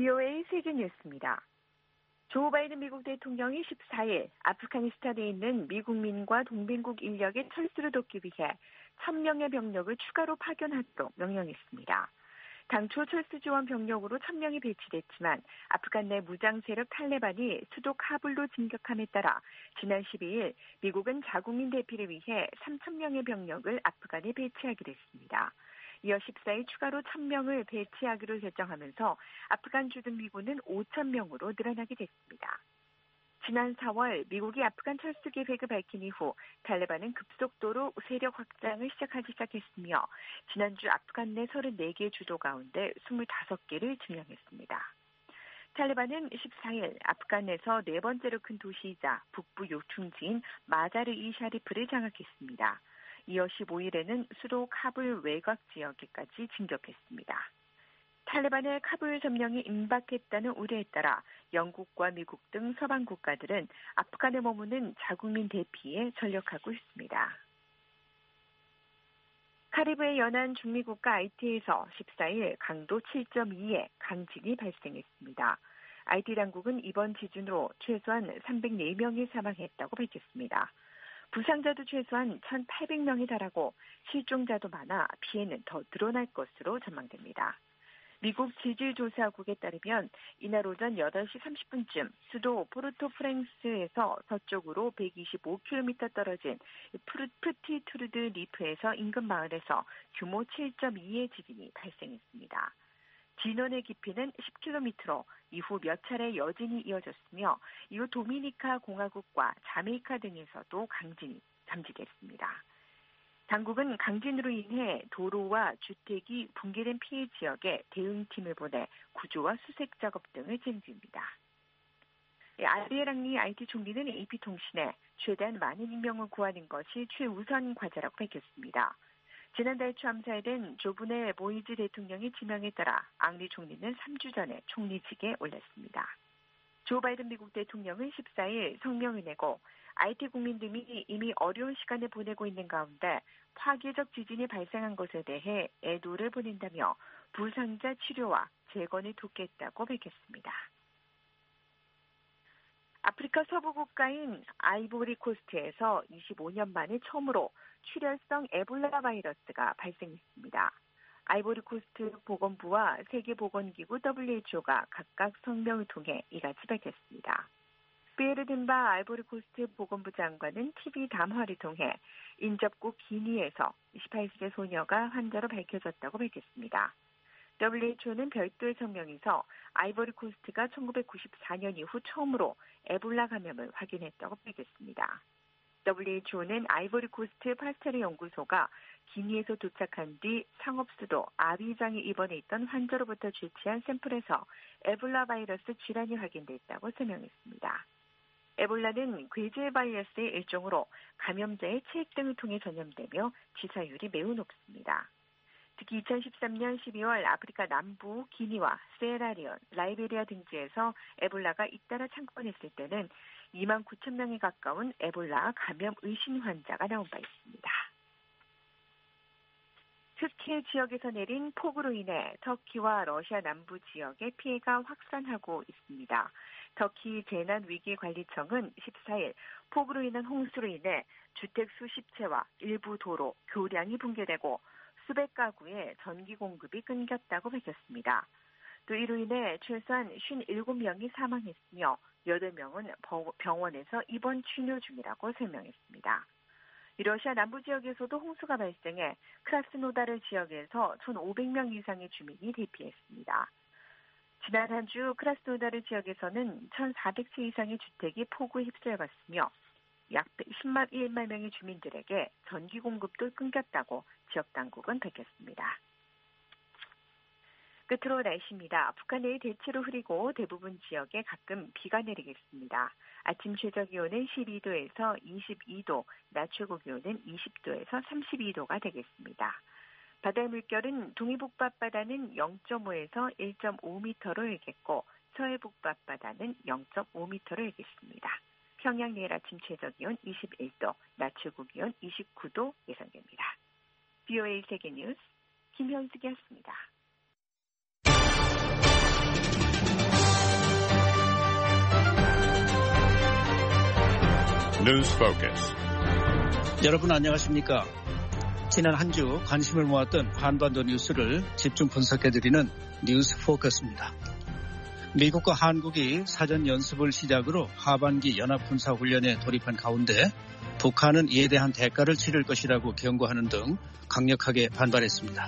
BOA 세계뉴스입니다. 조 바이든 미국 대통령이 14일 아프가니스탄에 있는 미국민과 동맹국 인력의 철수를 돕기 위해 1,000명의 병력을 추가로 파견하도록 명령했습니다. 당초 철수 지원 병력으로 1,000명이 배치됐지만 아프간 내 무장 세력 탈레반이 수도 카불로 진격함에 따라 지난 12일 미국은 자국민 대피를 위해 3,000명의 병력을 아프간에 배치하기로 했습니다. 이어 14일 추가로 1,000명을 배치하기로 결정하면서 아프간 주둔 미군은 5,000명으로 늘어나게 됐습니다. 지난 4월 미국이 아프간 철수 계획을 밝힌 이후 탈레반은 급속도로 세력 확장을 시작하기 시작했으며 지난주 아프간 내 34개 주도 가운데 25개를 점령했습니다. 탈레반은 14일 아프간에서 네 번째로 큰 도시이자 북부 요충지인 마자르-이 샤리프를 장악했습니다. 이어 15일에는 수도 카불 외곽 지역에까지 진격했습니다. 탈레반의 카불 점령이 임박했다는 우려에 따라 영국과 미국 등 서방 국가들은 아프간에 머무는 자국민 대피에 전력하고 있습니다. 카리브해 연안 중미 국가 아이티에서 14일 강도 7.2의 강진이 발생했습니다. 아이티 당국은 이번 지진으로 최소한 304명이 사망했다고 밝혔습니다. 부상자도 최소한 1,800명이 달하고 실종자도 많아 피해는 더 늘어날 것으로 전망됩니다. 미국 지질조사국에 따르면 이날 오전 8시 30분쯤 수도 포르토프랭스에서 서쪽으로 125km 떨어진 프티투르드 리프에서 인근 마을에서 규모 7.2의 지진이 발생했습니다. 진원의 깊이는 10km로 이후 몇 차례 여진이 이어졌으며 이후 도미니카 공화국과 자메이카 등에서도 강진이 감지됐습니다. 당국은 강진으로 인해 도로와 주택이 붕괴된 피해 지역에 대응팀을 보내 구조와 수색 작업 등을 진행합니다. 아리에랑리 IT 총리는 AP통신에 최대한 많은 인명을 구하는 것이 최우선 과제라고 밝혔습니다. 지난달 초 암살된 조분의 모이즈 대통령의 지명에 따라 앙리 총리는 3주 전에 총리직에 올랐습니다. 조 바이든 미국 대통령은 14일 성명을 내고 IT 국민들이 이미 어려운 시간을 보내고 있는 가운데 파괴적 지진이 발생한 것에 대해 애도를 보낸다며 부상자 치료와 재건을 돕겠다고 밝혔습니다. 아프리카 서부 국가인 아이보리코스트에서 25년 만에 처음으로 출혈성 에볼라 바이러스가 발생했습니다. 아이보리코스트 보건부와 세계보건기구 WHO가 각각 성명을 통해 이같이 밝혔습니다. 피에르 딘바 아이보리코스트 보건부 장관은 TV 담화를 통해 인접국 기니에서 28세 소녀가 환자로 밝혀졌다고 밝혔습니다. WHO는 별도의 성명에서 아이보리코스트가 1994년 이후 처음으로 에볼라 감염을 확인했다고 밝혔습니다. WHO는 아이보리코스트 파스테르 연구소가 기니에서 도착한 뒤 상업수도 아비장에 입원해 있던 환자로부터 채취한 샘플에서 에볼라 바이러스 질환이 확인됐다고 설명했습니다. 에볼라는 괴질 바이러스의 일종으로 감염자의 체액 등을 통해 전염되며 치사율이 매우 높습니다. 특히 2013년 12월 아프리카 남부 기니와 세라리온, 라이베리아 등지에서 에볼라가 잇따라 창궐했을 때는 2만 9천 명에 가까운 에볼라 감염 의심 환자가 나온 바 있습니다. 터키 지역에서 내린 폭우로 인해 터키와 러시아 남부 지역에 피해가 확산하고 있습니다. 터키 재난위기관리청은 14일 폭우로 인한 홍수로 인해 주택 수십 채와 일부 도로, 교량이 붕괴되고 수백 가구의 전기 공급이 끊겼다고 밝혔습니다. 또 이로 인해 최소한 57명이 사망했으며 8명은 병원에서 입원 치료 중이라고 설명했습니다. 러시아 남부 지역에서도 홍수가 발생해 크라스노다르 지역에서 1,500명 이상의 주민이 대피했습니다. 지난 한 주 크라스노다르 지역에서는 1,400채 이상의 주택이 폭우에 휩쓸려갔으며 약 1만 명의 주민들에게 전기 공급도 끊겼다고 지역 당국은 밝혔습니다. 끝으로 날씨입니다. 북한 내일 대체로 흐리고 대부분 지역에 가끔 비가 내리겠습니다. 아침 최저 기온은 12도에서 22도, 낮 최고 기온은 20도에서 32도가 되겠습니다. 바다의 물결은 동해북바바다는 0.5에서 1.5m로 일겠고 서해북바바다는 0.5m로 일겠습니다. 평양 내일 아침 최저 기온 21도, 낮 최고 기온 29도 예상됩니다. BOA 세계뉴스 김현숙이었습니다. News Focus. 여러분 안녕하십니까? 지난 한 주 관심을 모았던 한반도 뉴스를 집중 분석해드리는 뉴스 포커스입니다. 미국과 한국이 사전 연습을 시작으로 하반기 연합군사훈련에 돌입한 가운데 북한은 이에 대한 대가를 치를 것이라고 경고하는 등 강력하게 반발했습니다.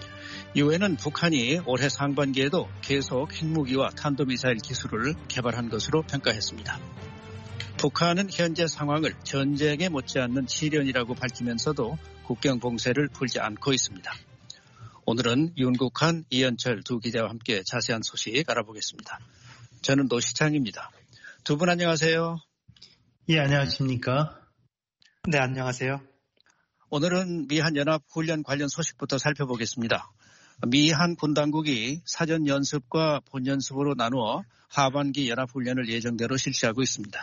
유엔은 북한이 올해 상반기에도 계속 핵무기와 탄도미사일 기술을 개발한 것으로 평가했습니다. 북한은 현재 상황을 전쟁에 못지않는 시련이라고 밝히면서도 국경 봉쇄를 풀지 않고 있습니다. 오늘은 윤국한, 이현철 두 기자와 함께 자세한 소식 알아보겠습니다. 저는 노시창입니다. 두 분 안녕하세요. 예, 안녕하십니까? 네, 안녕하세요. 오늘은 미한연합훈련 관련 소식부터 살펴보겠습니다. 미한 군당국이 사전 연습과 본연습으로 나누어 하반기 연합훈련을 예정대로 실시하고 있습니다.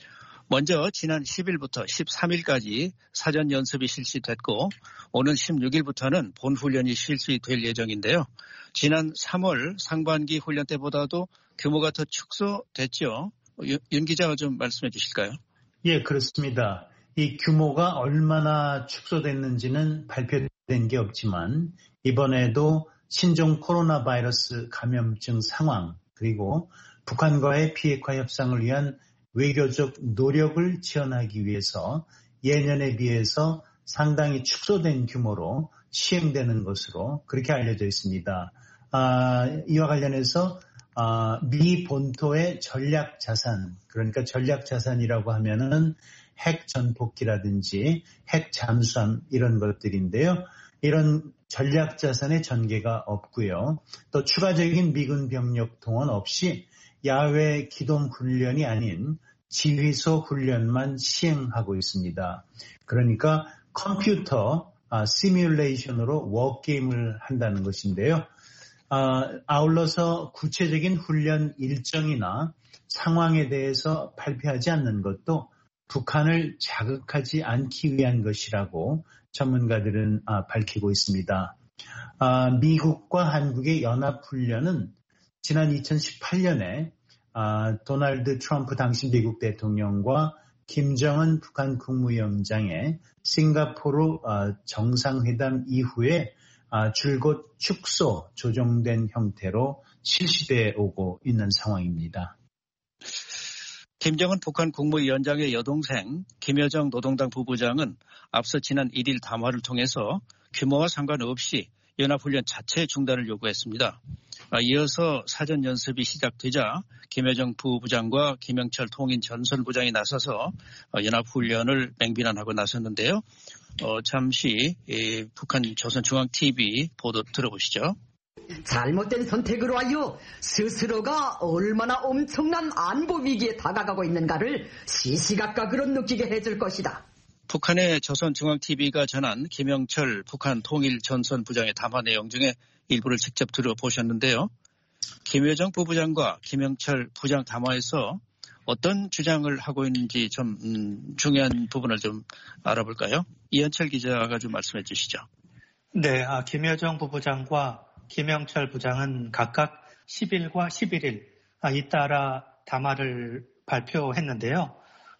먼저 지난 10일부터 13일까지 사전 연습이 실시됐고 오는 16일부터는 본훈련이 실시될 예정인데요. 지난 3월 상반기 훈련 때보다도 규모가 더 축소됐죠. 윤 기자가 좀 말씀해 주실까요? 예, 그렇습니다. 이 규모가 얼마나 축소됐는지는 발표된 게 없지만 이번에도 신종 코로나 바이러스 감염증 상황 그리고 북한과의 비핵화 협상을 위한 외교적 노력을 지원하기 위해서 예년에 비해서 상당히 축소된 규모로 시행되는 것으로 그렇게 알려져 있습니다. 이와 관련해서 미 본토의 전략 자산, 그러니까 전략 자산이라고 하면은 핵 전폭기라든지 핵 잠수함 이런 것들인데요. 이런 전략 자산의 전개가 없고요. 또 추가적인 미군 병력 동원 없이 야외 기동 훈련이 아닌 지휘소 훈련만 시행하고 있습니다. 그러니까 컴퓨터 시뮬레이션으로 워게임을 한다는 것인데요. 아울러서 구체적인 훈련 일정이나 상황에 대해서 발표하지 않는 것도 북한을 자극하지 않기 위한 것이라고 전문가들은 밝히고 있습니다. 미국과 한국의 연합훈련은 지난 2018년에 도널드 트럼프 당시 미국 대통령과 김정은 북한 국무위원장의 싱가포르 정상회담 이후에 줄곧 축소, 조정된 형태로 실시되어 오고 있는 상황입니다. 김정은 북한 국무위원장의 여동생 김여정 노동당 부부장은 앞서 지난 1일 담화를 통해서 규모와 상관없이 연합훈련 자체 중단을 요구했습니다. 이어서 사전 연습이 시작되자 김여정 부부장과 김영철 통인 전선부장이 나서서 연합훈련을 맹비난하고 나섰는데요. 잠시 북한 조선중앙TV 보도 들어보시죠. 잘못된 선택으로 하여 스스로가 얼마나 엄청난 안보 위기에 다가가고 있는가를 시시각각으로 느끼게 해줄 것이다. 북한의 조선중앙TV가 전한 김영철 북한 통일전선부장의 담화 내용 중에 일부를 직접 들어보셨는데요. 김여정 부부장과 김영철 부장 담화에서 어떤 주장을 하고 있는지 좀 중요한 부분을 좀 알아볼까요? 이현철 기자가 좀 말씀해 주시죠. 네, 김여정 부부장과 김영철 부장은 각각 10일과 11일 잇따라 담화를 발표했는데요.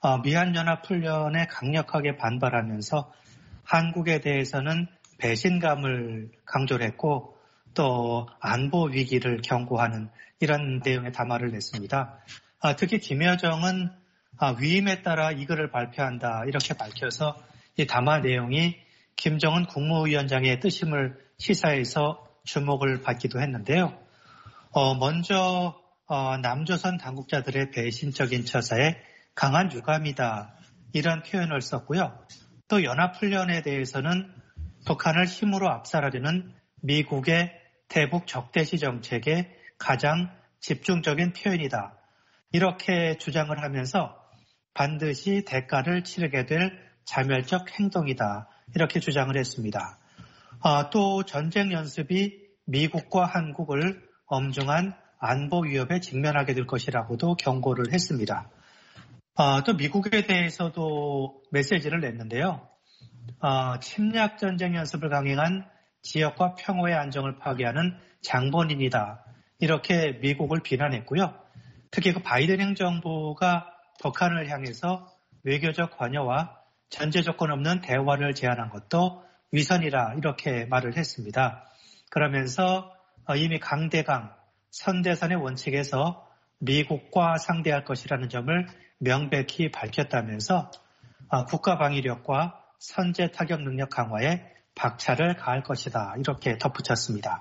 미한연합훈련에 강력하게 반발하면서 한국에 대해서는 배신감을 강조를 했고 또 안보 위기를 경고하는 이런 내용의 담화를 냈습니다. 특히 김여정은 위임에 따라 이거를 발표한다 이렇게 밝혀서 이 담화 내용이 김정은 국무위원장의 뜻임을 시사해서 주목을 받기도 했는데요. 먼저 남조선 당국자들의 배신적인 처사에 강한 유감이다 이런 표현을 썼고요. 또 연합훈련에 대해서는 북한을 힘으로 압살하려는 미국의 대북 적대시 정책의 가장 집중적인 표현이다. 이렇게 주장을 하면서 반드시 대가를 치르게 될 자멸적 행동이다. 이렇게 주장을 했습니다. 또 전쟁 연습이 미국과 한국을 엄중한 안보 위협에 직면하게 될 것이라고도 경고를 했습니다. 또 미국에 대해서도 메시지를 냈는데요. 침략 전쟁 연습을 강행한 지역과 평화의 안정을 파괴하는 장본인이다. 이렇게 미국을 비난했고요. 특히 그 바이든 행정부가 북한을 향해서 외교적 관여와 전제 조건 없는 대화를 제안한 것도 위선이라 이렇게 말을 했습니다. 그러면서 이미 강대강, 선대선의 원칙에서 미국과 상대할 것이라는 점을 명백히 밝혔다면서 국가방위력과 선제 타격 능력 강화에 박차를 가할 것이다 이렇게 덧붙였습니다.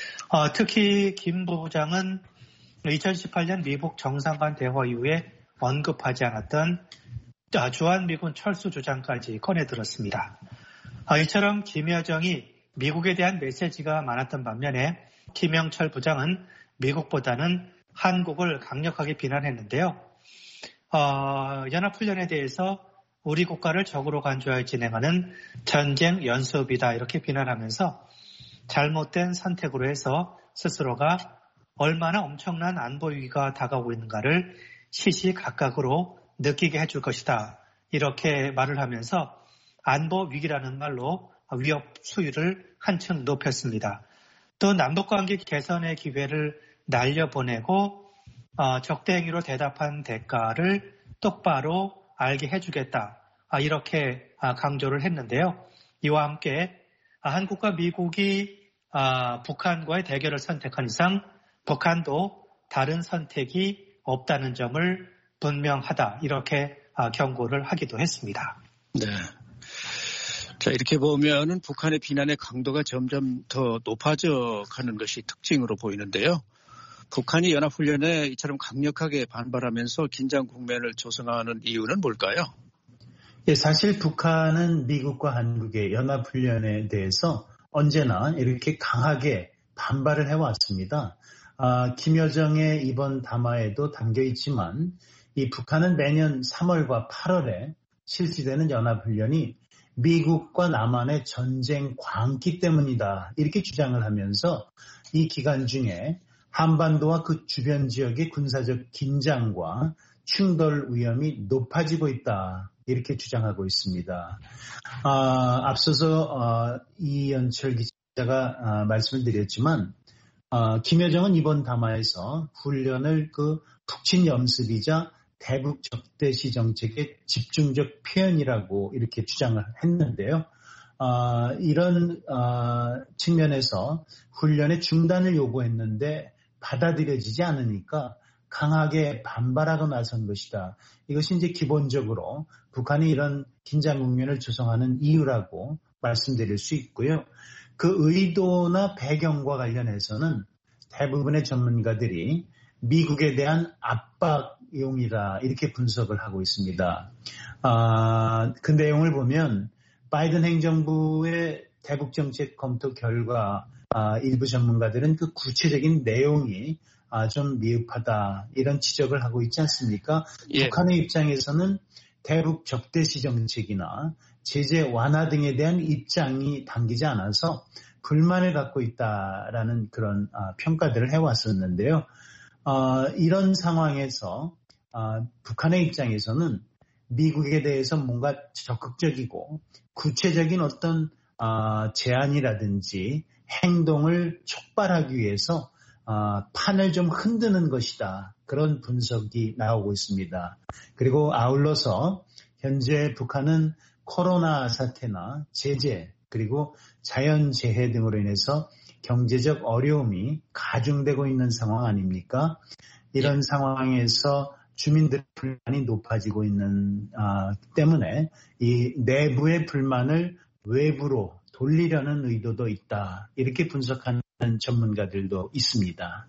특히 김 부부장은 2018년 미국 정상간 대화 이후에 언급하지 않았던 주한미군 철수 주장까지 꺼내들었습니다. 이처럼 김여정이 미국에 대한 메시지가 많았던 반면에 김영철 부장은 미국보다는 한국을 강력하게 비난했는데요. 연합훈련에 대해서 우리 국가를 적으로 간주하여 진행하는 전쟁 연습이다 이렇게 비난하면서 잘못된 선택으로 해서 스스로가 얼마나 엄청난 안보 위기가 다가오고 있는가를 시시각각으로 느끼게 해줄 것이다 이렇게 말을 하면서 안보 위기라는 말로 위협 수위를 한층 높였습니다. 또 남북관계 개선의 기회를 날려보내고 적대 행위로 대답한 대가를 똑바로 알게 해주겠다 이렇게 강조를 했는데요. 이와 함께 한국과 미국이 북한과의 대결을 선택한 이상 북한도 다른 선택이 없다는 점을 분명하다 이렇게 경고를 하기도 했습니다. 네. 자, 이렇게 보면은 북한의 비난의 강도가 점점 더 높아져 가는 것이 특징으로 보이는데요. 북한이 연합훈련에 이처럼 강력하게 반발하면서 긴장 국면을 조성하는 이유는 뭘까요? 예, 사실 북한은 미국과 한국의 연합훈련에 대해서 언제나 이렇게 강하게 반발을 해왔습니다. 김여정의 이번 담화에도 담겨 있지만 이 북한은 매년 3월과 8월에 실시되는 연합훈련이 미국과 남한의 전쟁 광기 때문이다 이렇게 주장을 하면서 이 기간 중에 한반도와 그 주변 지역의 군사적 긴장과 충돌 위험이 높아지고 있다 이렇게 주장하고 있습니다. 앞서서 이연철 기자가 말씀을 드렸지만 김여정은 이번 담화에서 훈련을 그 북친 연습이자 대북 적대시 정책의 집중적 표현이라고 이렇게 주장을 했는데요. 이런 측면에서 훈련의 중단을 요구했는데 받아들여지지 않으니까 강하게 반발하고 나선 것이다. 이것이 이제 기본적으로 북한이 이런 긴장 국면을 조성하는 이유라고 말씀드릴 수 있고요. 그 의도나 배경과 관련해서는 대부분의 전문가들이 미국에 대한 압박용이다 이렇게 분석을 하고 있습니다. 그 내용을 보면 바이든 행정부의 대북 정책 검토 결과 일부 전문가들은 그 구체적인 내용이 좀 미흡하다 이런 지적을 하고 있지 않습니까? 예. 북한의 입장에서는 대북 적대시 정책이나 제재 완화 등에 대한 입장이 담기지 않아서 불만을 갖고 있다라는 그런 평가들을 해왔었는데요. 이런 상황에서 북한의 입장에서는 미국에 대해서 뭔가 적극적이고 구체적인 어떤 제안이라든지 행동을 촉발하기 위해서 판을 좀 흔드는 것이다. 그런 분석이 나오고 있습니다. 그리고 아울러서 현재 북한은 코로나 사태나 제재 그리고 자연재해 등으로 인해서 경제적 어려움이 가중되고 있는 상황 아닙니까? 이런 상황에서 주민들의 불만이 높아지고 있는 때문에 이 내부의 불만을 외부로 돌리려는 의도도 있다. 이렇게 분석하는 전문가들도 있습니다.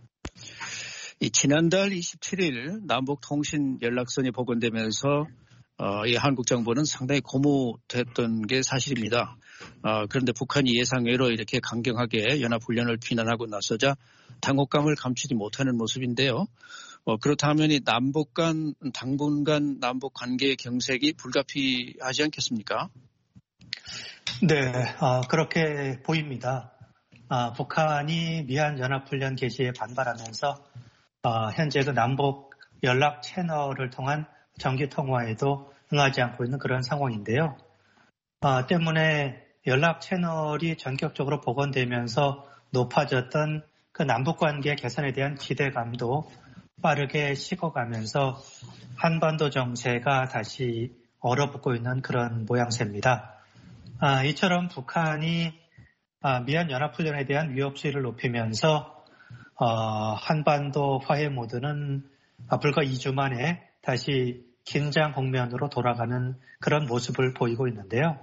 지난달 27일 남북통신 연락선이 복원되면서 이 한국 정부는 상당히 고무됐던 게 사실입니다. 그런데 북한이 예상외로 이렇게 강경하게 연합훈련을 비난하고 나서자 당혹감을 감추지 못하는 모습인데요. 그렇다면 이 당분간 남북 관계의 경색이 불가피하지 않겠습니까? 네, 그렇게 보입니다. 북한이 미한 연합훈련 개시에 반발하면서 현재 그 남북 연락 채널을 통한 정기 통화에도 응하지 않고 있는 그런 상황인데요. 때문에 연락 채널이 전격적으로 복원되면서 높아졌던 그 남북관계 개선에 대한 기대감도 빠르게 식어가면서 한반도 정세가 다시 얼어붙고 있는 그런 모양새입니다. 이처럼 북한이 미한연합훈련에 대한 위협수위를 높이면서 한반도 화해 모드는 불과 2주 만에 다시 긴장 국면으로 돌아가는 그런 모습을 보이고 있는데요.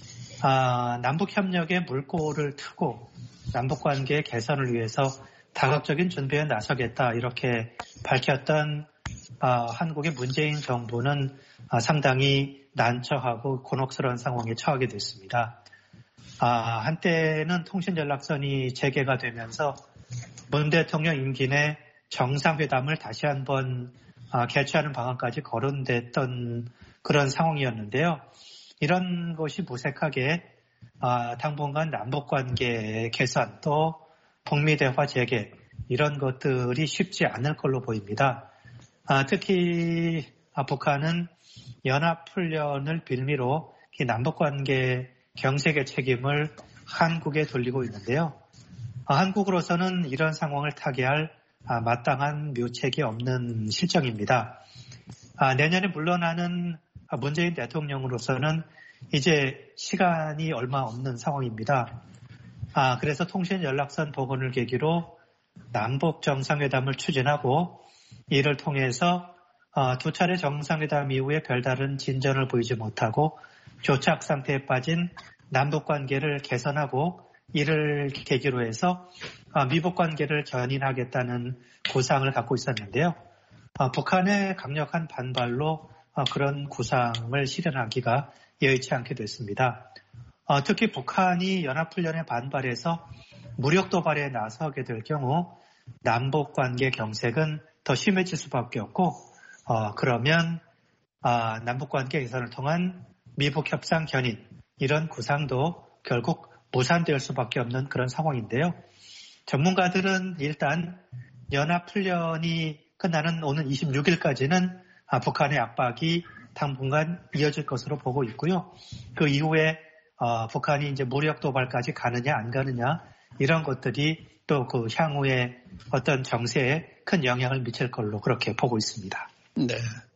남북협력의 물꼬를 트고 남북관계 개선을 위해서 다각적인 준비에 나서겠다 이렇게 밝혔던 한국의 문재인 정부는 상당히 난처하고 곤혹스러운 상황에 처하게 됐습니다. 한때는 통신연락선이 재개가 되면서 문 대통령 임기 내 정상회담을 다시 한번 개최하는 방안까지 거론됐던 그런 상황이었는데요. 이런 것이 무색하게 당분간 남북관계 개선 또 북미 대화 재개 이런 것들이 쉽지 않을 걸로 보입니다. 특히 북한은 연합훈련을 빌미로 남북관계 경색의 책임을 한국에 돌리고 있는데요. 한국으로서는 이런 상황을 타개할 마땅한 묘책이 없는 실정입니다. 내년에 물러나는 문재인 대통령으로서는 이제 시간이 얼마 없는 상황입니다. 그래서 통신연락선 복원을 계기로 남북 정상회담을 추진하고 이를 통해서 두 차례 정상회담 이후에 별다른 진전을 보이지 못하고 교착 상태에 빠진 남북 관계를 개선하고 이를 계기로 해서 미북 관계를 견인하겠다는 구상을 갖고 있었는데요. 북한의 강력한 반발로 그런 구상을 실현하기가 여의치 않게 됐습니다. 특히 북한이 연합훈련에 반발해서 무력 도발에 나서게 될 경우 남북 관계 경색은 더 심해질 수밖에 없고 그러면 남북 관계 개선을 통한 미북 협상 견인 이런 구상도 결국 무산될 수밖에 없는 그런 상황인데요. 전문가들은 일단 연합훈련이 끝나는 오는 26일까지는 북한의 압박이 당분간 이어질 것으로 보고 있고요. 그 이후에 북한이 이제 무력 도발까지 가느냐 안 가느냐 이런 것들이 또 그 향후에 어떤 정세에 큰 영향을 미칠 걸로 그렇게 보고 있습니다. 네.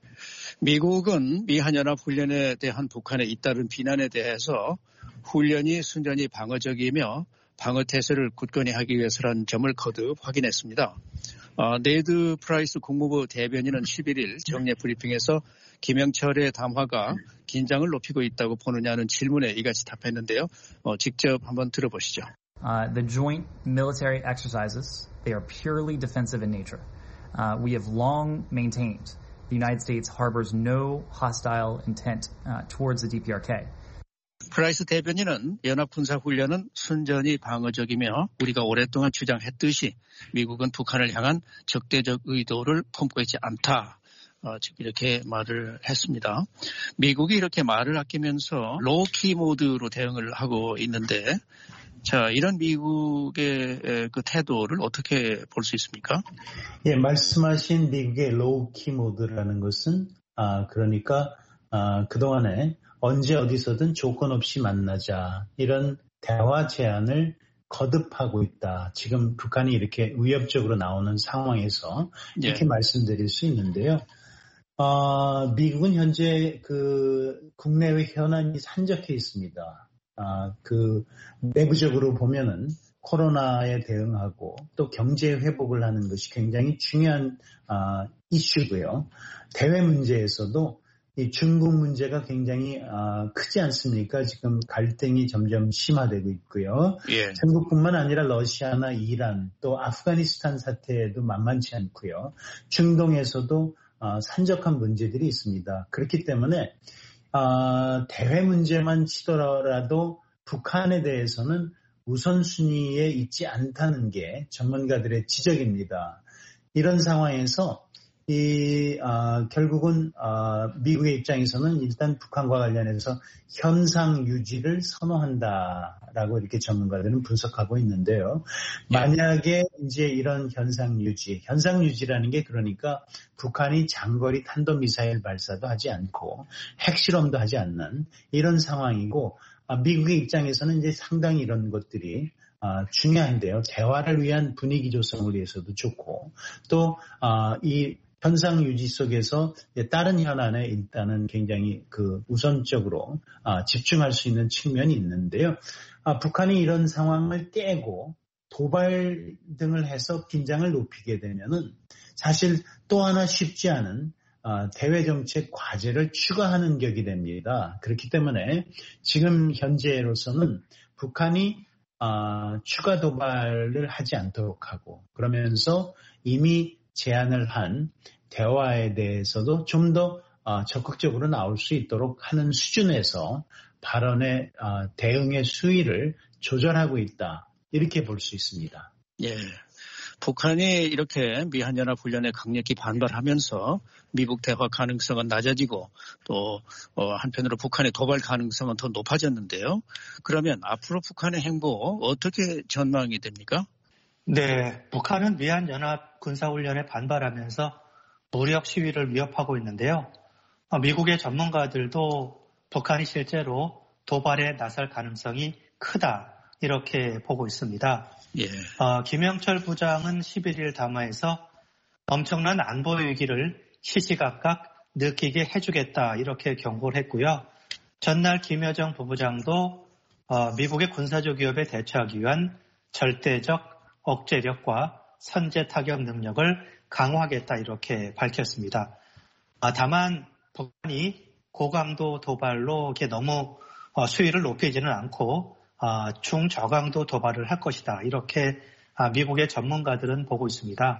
미국은 미한연합훈련에 대한 북한의 잇따른 비난에 대해서 훈련이 순전히 방어적이며 방어태세를 굳건히 하기 위해서라는 점을 거듭 확인했습니다. 네드 프라이스 국무부 대변인은 11일 정례 브리핑에서 김영철의 담화가 긴장을 높이고 있다고 보느냐는 질문에 이같이 답했는데요. 직접 한번 들어보시죠. The joint military exercises, they are purely defensive in nature. We have long maintained the United States harbors no hostile intent towards the DPRK. 프라이스 대변인은 연합군사훈련은 순전히 방어적이며 우리가 오랫동안 주장했듯이 미국은 북한을 향한 적대적 의도를 품고 있지 않다. 이렇게 말을 했습니다. 미국이 이렇게 말을 아끼면서 로키 모드로 대응을 하고 있는데 자, 이런 미국의 그 태도를 어떻게 볼 수 있습니까? 예, 말씀하신 미국의 로키 모드라는 것은 그러니까 그동안에 언제 어디서든 조건 없이 만나자 이런 대화 제안을 거듭하고 있다. 지금 북한이 이렇게 위협적으로 나오는 상황에서 이렇게 말씀드릴 수 있는데요. 미국은 현재 그 국내외 현안이 산적해 있습니다. 그 내부적으로 보면은 코로나에 대응하고 또 경제 회복을 하는 것이 굉장히 중요한 이슈고요. 대외 문제에서도 이 중국 문제가 굉장히 크지 않습니까? 지금 갈등이 점점 심화되고 있고요. 예. 중국뿐만 아니라 러시아나 이란 또 아프가니스탄 사태도 만만치 않고요. 중동에서도 산적한 문제들이 있습니다. 그렇기 때문에 대외 문제만 치더라도 북한에 대해서는 우선순위에 있지 않다는 게 전문가들의 지적입니다. 이런 상황에서 결국은 미국의 입장에서는 일단 북한과 관련해서 현상 유지를 선호한다라고 이렇게 전문가들은 분석하고 있는데요. 만약에 이제 이런 현상 유지라는 게 그러니까 북한이 장거리 탄도미사일 발사도 하지 않고 핵실험도 하지 않는 이런 상황이고 미국의 입장에서는 이제 상당히 이런 것들이 중요한데요. 대화를 위한 분위기 조성을 위해서도 좋고 또 이 현상 유지 속에서 다른 현안에 일단은 굉장히 우선적으로 집중할 수 있는 측면이 있는데요. 북한이 이런 상황을 깨고 도발 등을 해서 긴장을 높이게 되면은 사실 또 하나 쉽지 않은 대외정책 과제를 추가하는 격이 됩니다. 그렇기 때문에 지금 현재로서는 북한이 추가 도발을 하지 않도록 하고 그러면서 이미 제안을 한 대화에 대해서도 좀 더 적극적으로 나올 수 있도록 하는 수준에서 발언의 대응의 수위를 조절하고 있다. 이렇게 볼 수 있습니다. 예. 북한이 이렇게 미한연합훈련에 강력히 반발하면서 미국 대화 가능성은 낮아지고 또 한편으로 북한의 도발 가능성은 더 높아졌는데요. 그러면 앞으로 북한의 행보 어떻게 전망이 됩니까? 네, 북한은 미한연합 군사훈련에 반발하면서 무력 시위를 위협하고 있는데요. 미국의 전문가들도 북한이 실제로 도발에 나설 가능성이 크다 이렇게 보고 있습니다. 예. 김영철 부장은 11일 담화에서 엄청난 안보 위기를 시시각각 느끼게 해주겠다 이렇게 경고를 했고요. 전날 김여정 부부장도 미국의 군사적 위협에 대처하기 위한 절대적 억제력과 선제 타격 능력을 강화하겠다 이렇게 밝혔습니다. 다만 북한이 고강도 도발로 이렇게 너무 수위를 높이지는 않고 중저강도 도발을 할 것이다. 이렇게 미국의 전문가들은 보고 있습니다.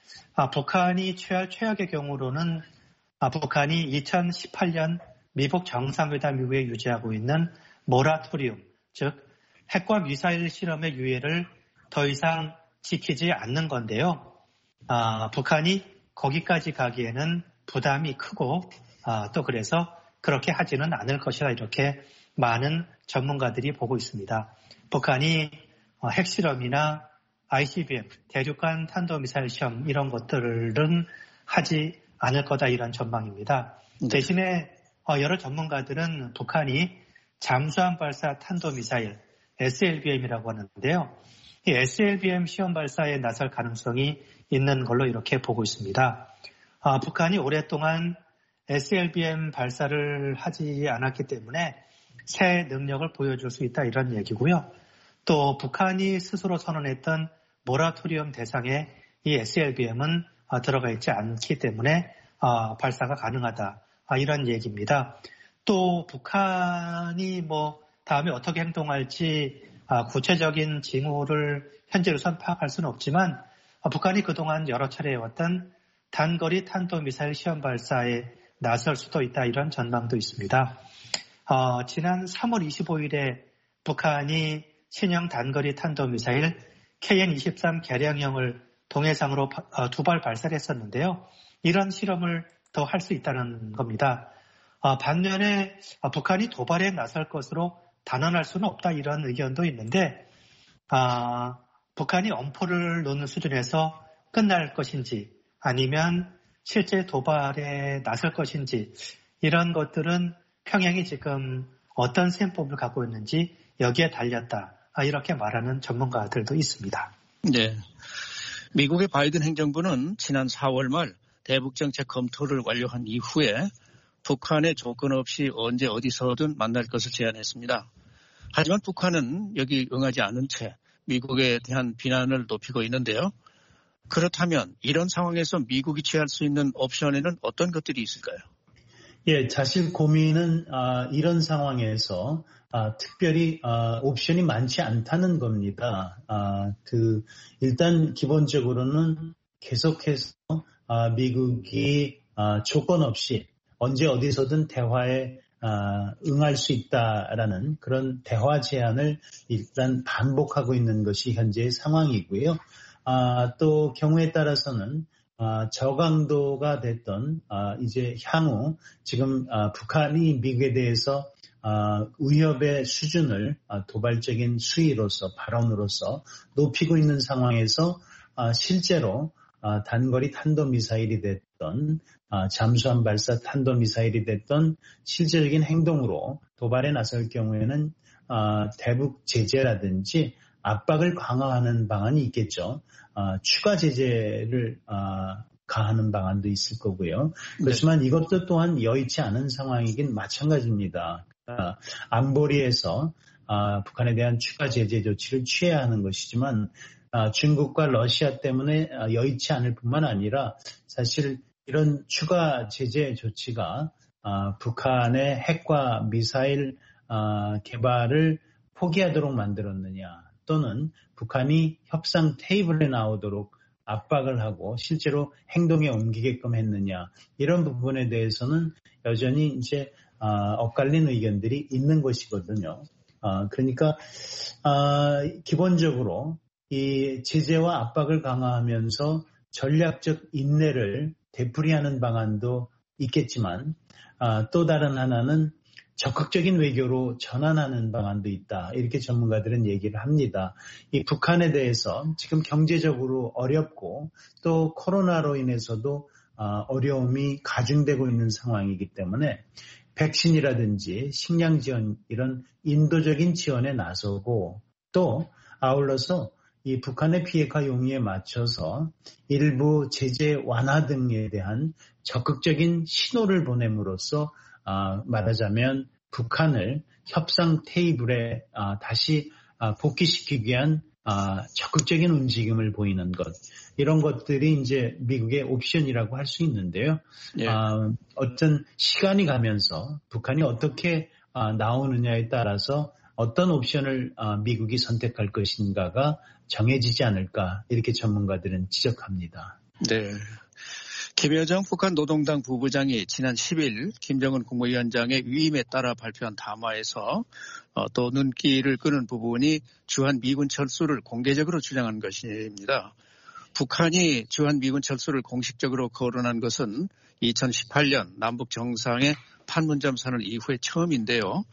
북한이 취할 최악의 경우로는 북한이 2018년 미국 정상회담 이후에 유지하고 있는 모라토리움, 즉 핵과 미사일 실험의 유예를 더 이상 지키지 않는 건데요. 북한이 거기까지 가기에는 부담이 크고 또 그래서 그렇게 하지는 않을 것이다. 이렇게 많은 전문가들이 보고 있습니다. 북한이 핵실험이나 ICBM, 대륙간 탄도미사일 시험 이런 것들은 하지 않을 거다 이런 전망입니다. 대신에 여러 전문가들은 북한이 잠수함 발사 탄도미사일 SLBM이라고 하는데요. 이 SLBM 시험 발사에 나설 가능성이 있는 걸로 이렇게 보고 있습니다. 북한이 오랫동안 SLBM 발사를 하지 않았기 때문에 새 능력을 보여줄 수 있다 이런 얘기고요. 또 북한이 스스로 선언했던 모라토리움 대상에 이 SLBM은 들어가 있지 않기 때문에 발사가 가능하다 이런 얘기입니다. 또 북한이 다음에 어떻게 행동할지 구체적인 징후를 현재로선 파악할 수는 없지만 북한이 그동안 여러 차례 해왔던 단거리 탄도미사일 시험 발사에 나설 수도 있다 이런 전망도 있습니다. 지난 3월 25일에 북한이 신형 단거리 탄도미사일 KN-23 개량형을 동해상으로 2발 발사를 했었는데요. 이런 실험을 더 할 수 있다는 겁니다. 반면에 북한이 도발에 나설 것으로 단언할 수는 없다 이런 의견도 있는데 북한이 엄포를 놓는 수준에서 끝날 것인지 아니면 실제 도발에 나설 것인지 이런 것들은 평양이 지금 어떤 셈법을 갖고 있는지 여기에 달렸다 이렇게 말하는 전문가들도 있습니다. 네, 미국의 바이든 행정부는 지난 4월 말 대북정책 검토를 완료한 이후에 북한의 조건 없이 언제 어디서든 만날 것을 제안했습니다. 하지만 북한은 여기 응하지 않은 채 미국에 대한 비난을 높이고 있는데요. 그렇다면 이런 상황에서 미국이 취할 수 있는 옵션에는 어떤 것들이 있을까요? 예, 사실 고민은 이런 상황에서 특별히 옵션이 많지 않다는 겁니다. 일단 기본적으로는 계속해서 미국이 조건 없이 언제 어디서든 대화에 응할 수 있다라는 그런 대화 제안을 일단 반복하고 있는 것이 현재의 상황이고요. 또 경우에 따라서는 저강도가 됐던 이제 향후 지금 북한이 미국에 대해서 위협의 수준을 도발적인 수위로서 발언으로서 높이고 있는 상황에서 실제로 단거리 탄도미사일이 됐던 잠수함 발사 탄도미사일이 됐던 실질적인 행동으로 도발에 나설 경우에는 대북 제재라든지 압박을 강화하는 방안이 있겠죠. 추가 제재를 가하는 방안도 있을 거고요. 그렇지만 이것도 또한 여의치 않은 상황이긴 마찬가지입니다. 안보리에서 북한에 대한 추가 제재 조치를 취해야 하는 것이지만 중국과 러시아 때문에 여의치 않을 뿐만 아니라 사실 이런 추가 제재 조치가 북한의 핵과 미사일 개발을 포기하도록 만들었느냐, 또는 북한이 협상 테이블에 나오도록 압박을 하고 실제로 행동에 옮기게끔 했느냐, 이런 부분에 대해서는 여전히 이제 엇갈린 의견들이 있는 것이거든요. 그러니까 기본적으로 이 제재와 압박을 강화하면서 전략적 인내를 되풀이하는 방안도 있겠지만 또 다른 하나는 적극적인 외교로 전환하는 방안도 있다. 이렇게 전문가들은 얘기를 합니다. 이 북한에 대해서 지금 경제적으로 어렵고 또 코로나로 인해서도 어려움이 가중되고 있는 상황이기 때문에 백신이라든지 식량 지원, 이런 인도적인 지원에 나서고, 또 아울러서 이 북한의 비핵화 용의에 맞춰서 일부 제재 완화 등에 대한 적극적인 신호를 보냄으로써 말하자면 북한을 협상 테이블에 다시 복귀시키기 위한 적극적인 움직임을 보이는 것, 이런 것들이 이제 미국의 옵션이라고 할 수 있는데요. 예. 어떤 시간이 가면서 북한이 어떻게 나오느냐에 따라서 어떤 옵션을 미국이 선택할 것인가가 정해지지 않을까, 이렇게 전문가들은 지적합니다. 네. 김여정 북한 노동당 부부장이 지난 10일 김정은 국무위원장의 위임에 따라 발표한 담화에서 또 눈길을 끄는 부분이 주한 미군 철수를 공개적으로 주장한 것입니다. 북한이 주한 미군 철수를 공식적으로 거론한 것은 2018년 남북 정상의 판문점 선언 이후에 처음인데요.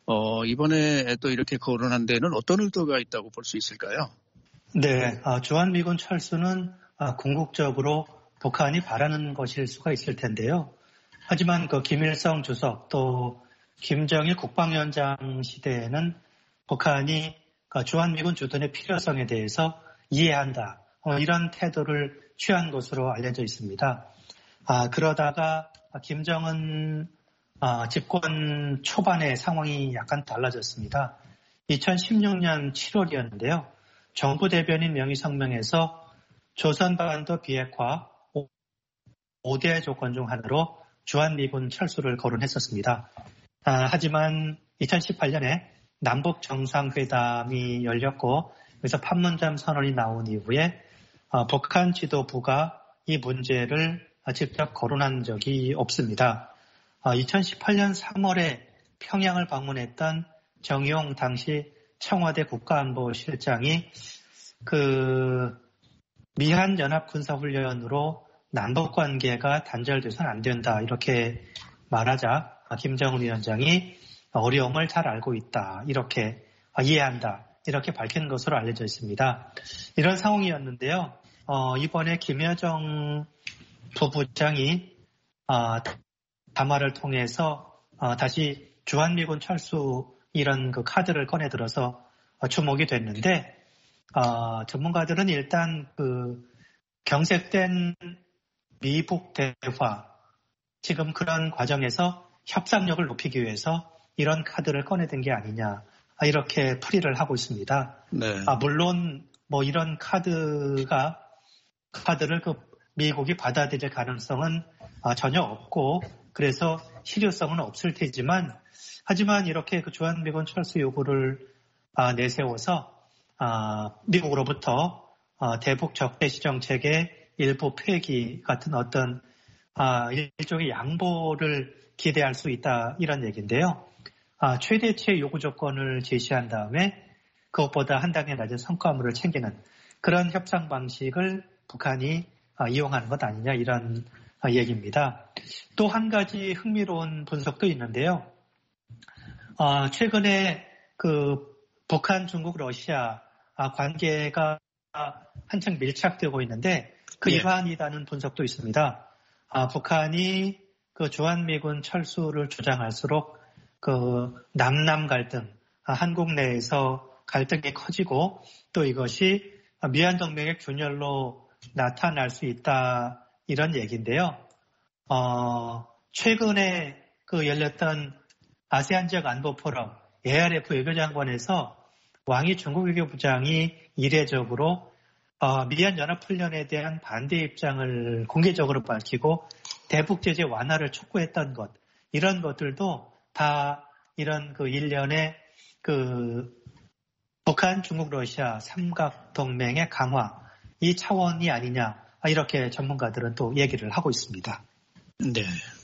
이번에 또 이렇게 거론한 데는 어떤 의도가 있다고 볼 수 있을까요? 네, 주한 미군 철수는 궁극적으로 북한이 바라는 것일 수가 있을 텐데요. 하지만 김일성 주석 또 김정일 국방위원장 시대에는 북한이 주한미군 주둔의 필요성에 대해서 이해한다, 이런 태도를 취한 것으로 알려져 있습니다. 그러다가 김정은 집권 초반에 상황이 약간 달라졌습니다. 2016년 7월이었는데요. 정부 대변인 명의성명에서 조선반도 비핵화 5대 조건 중 하나로 주한미군 철수를 거론했었습니다. 하지만 2018년에 남북 정상회담이 열렸고 그래서 판문점 선언이 나온 이후에 북한 지도부가 이 문제를 직접 거론한 적이 없습니다. 2018년 3월에 평양을 방문했던 정용 당시 청와대 국가안보실장이 미한연합군사훈련으로 남북관계가 단절돼서는 안 된다, 이렇게 말하자 김정은 위원장이 어려움을 잘 알고 있다, 이렇게 이해한다, 이렇게 밝힌 것으로 알려져 있습니다. 이런 상황이었는데요. 이번에 김여정 부부장이 담화를 통해서 다시 주한미군 철수 이런 카드를 꺼내들어서 주목이 됐는데, 전문가들은 일단 경색된 미북 대화, 지금 그런 과정에서 협상력을 높이기 위해서 이런 카드를 꺼내든 게 아니냐, 이렇게 풀이를 하고 있습니다. 네. 물론 이런 카드를 미국이 받아들일 가능성은 전혀 없고 그래서 실효성은 없을 테지만, 하지만 이렇게 주한미군 철수 요구를 내세워서 미국으로부터 대북 적대시 정책의 일부 폐기 같은 어떤 일종의 양보를 기대할 수 있다, 이런 얘기인데요. 최대치의 요구 조건을 제시한 다음에 그것보다 한 단계 낮은 성과물을 챙기는 그런 협상 방식을 북한이 이용하는 것 아니냐, 이런 얘기입니다. 또 한 가지 흥미로운 분석도 있는데요. 최근에 북한, 중국, 러시아 관계가 한층 밀착되고 있는데 그 일환이라는 분석도 있습니다. 북한이 주한미군 철수를 주장할수록 남남 갈등, 한국 내에서 갈등이 커지고 또 이것이 미한동맹의 균열로 나타날 수 있다, 이런 얘기인데요. 최근에 열렸던 아세안 지역 안보 포럼 ARF 외교장관에서 왕이 중국 외교부장이 이례적으로 미얀 연합훈련에 대한 반대 입장을 공개적으로 밝히고 대북 제재 완화를 촉구했던 것, 이런 것들도 다 이런 일련의 북한, 중국, 러시아 삼각동맹의 강화, 이 차원이 아니냐, 이렇게 전문가들은 또 얘기를 하고 있습니다. 네.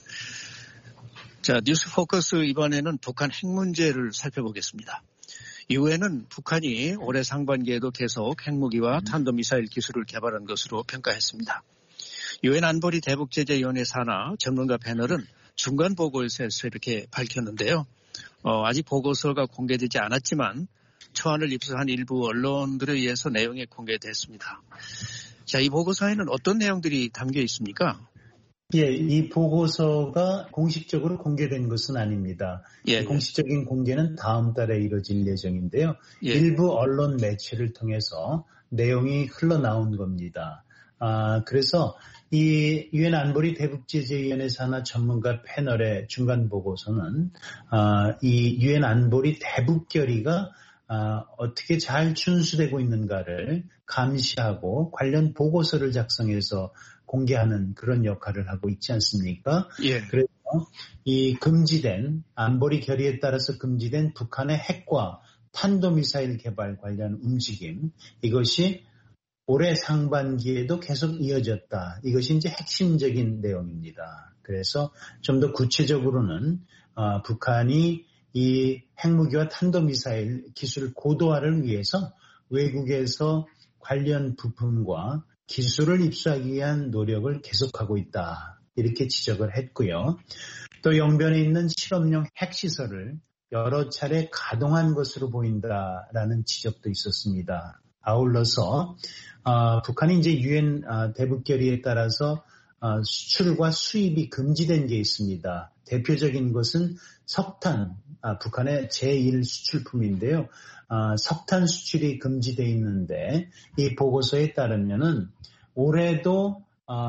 자, 뉴스 포커스 이번에는 북한 핵 문제를 살펴보겠습니다. 이후에는 북한이 올해 상반기에도 계속 핵무기와 탄도미사일 기술을 개발한 것으로 평가했습니다. 유엔 안보리 대북제재위원회 산하 전문가 패널은 중간 보고서에서 이렇게 밝혔는데요. 아직 보고서가 공개되지 않았지만 초안을 입수한 일부 언론들에 의해서 내용이 공개됐습니다. 자, 이 보고서에는 어떤 내용들이 담겨 있습니까? 예, 이 보고서가 공식적으로 공개된 것은 아닙니다. 예, 공식적인 공개는 다음 달에 이뤄질 예정인데요. 예. 일부 언론 매체를 통해서 내용이 흘러나온 겁니다. 그래서 이 유엔 안보리 대북제재위원회 산하 전문가 패널의 중간 보고서는 이 유엔 안보리 대북결의가 어떻게 잘 준수되고 있는가를 감시하고 관련 보고서를 작성해서 공개하는 그런 역할을 하고 있지 않습니까? 예. 그래서 이 금지된 안보리 결의에 따라서 금지된 북한의 핵과 탄도미사일 개발 관련 움직임, 이것이 올해 상반기에도 계속 이어졌다. 이것이 이제 핵심적인 내용입니다. 그래서 좀 더 구체적으로는 북한이 이 핵무기와 탄도미사일 기술 고도화를 위해서 외국에서 관련 부품과 기술을 입수하기 위한 노력을 계속하고 있다. 이렇게 지적을 했고요. 또 영변에 있는 실험용 핵시설을 여러 차례 가동한 것으로 보인다라는 지적도 있었습니다. 아울러서 북한이 이제 유엔 대북결의에 따라서 수출과 수입이 금지된 게 있습니다. 대표적인 것은 석탄, 북한의 제1 수출품인데요. 석탄 수출이 금지되어 있는데 이 보고서에 따르면은 올해도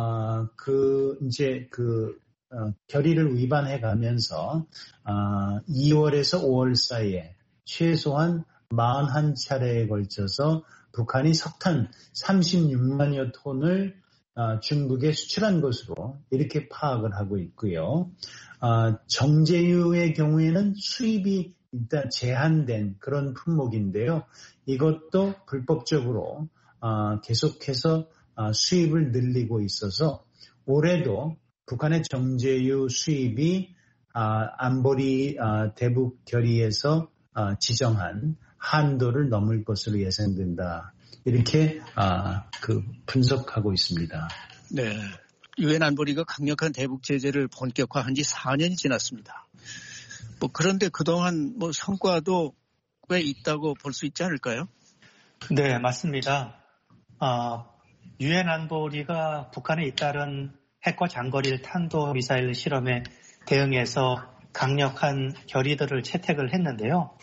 결의를 위반해 가면서 2월에서 5월 사이에 최소한 41차례에 걸쳐서 북한이 석탄 36만여 톤을 중국에 수출한 것으로 이렇게 파악을 하고 있고요. 정제유의 경우에는 수입이 일단 제한된 그런 품목인데요. 이것도 불법적으로 계속해서 수입을 늘리고 있어서 올해도 북한의 정제유 수입이 안보리 대북 결의에서 지정한 한도를 넘을 것으로 예상된다. 이렇게 분석하고 있습니다. 네, 유엔 안보리가 강력한 대북 제재를 본격화한 지 4년이 지났습니다. 그런데 그동안 성과도 꽤 있다고 볼 수 있지 않을까요? 네, 맞습니다. 유엔 안보리가 북한에 잇따른 핵과 장거리 탄도미사일 실험에 대응해서 강력한 결의들을 채택을 했는데요.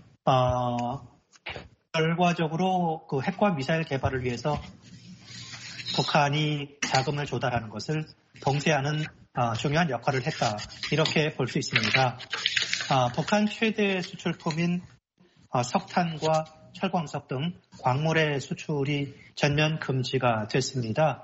결과적으로 핵과 미사일 개발을 위해서 북한이 자금을 조달하는 것을 봉쇄하는 중요한 역할을 했다. 이렇게 볼 수 있습니다. 북한 최대 수출품인 석탄과 철광석 등 광물의 수출이 전면 금지가 됐습니다.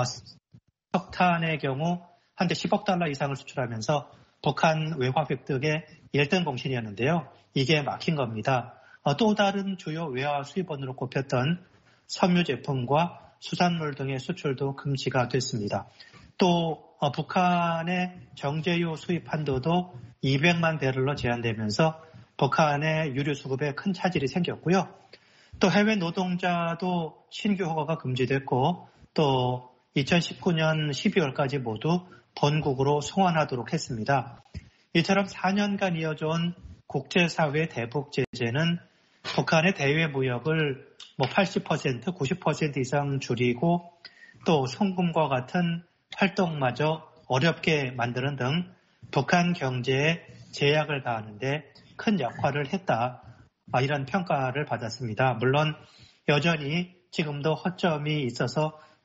석탄의 경우 한대 10억 달러 이상을 수출하면서 북한 외화 획득의 1등 공신이었는데요. 이게 막힌 겁니다. 또 다른 주요 외화 수입원으로 꼽혔던 섬유 제품과 수산물 등의 수출도 금지가 됐습니다. 또 북한의 정제유 수입 한도도 200만 배럴로 제한되면서 북한의 유류 수급에 큰 차질이 생겼고요. 또 해외 노동자도 신규 허가가 금지됐고 또 2019년 12월까지 모두 본국으로 송환하도록 했습니다. 이처럼 4년간 이어져온 국제사회 대북 제재는 북한의 대외 무역을 80%, 90% 이상 줄이고 또 송금과 같은 활동마저 어렵게 만드는 등 북한 경제에 제약을 가하는데 큰 역할을 했다. 이런 평가를 받았습니다. 물론 여전히 지금도 허점이 있어서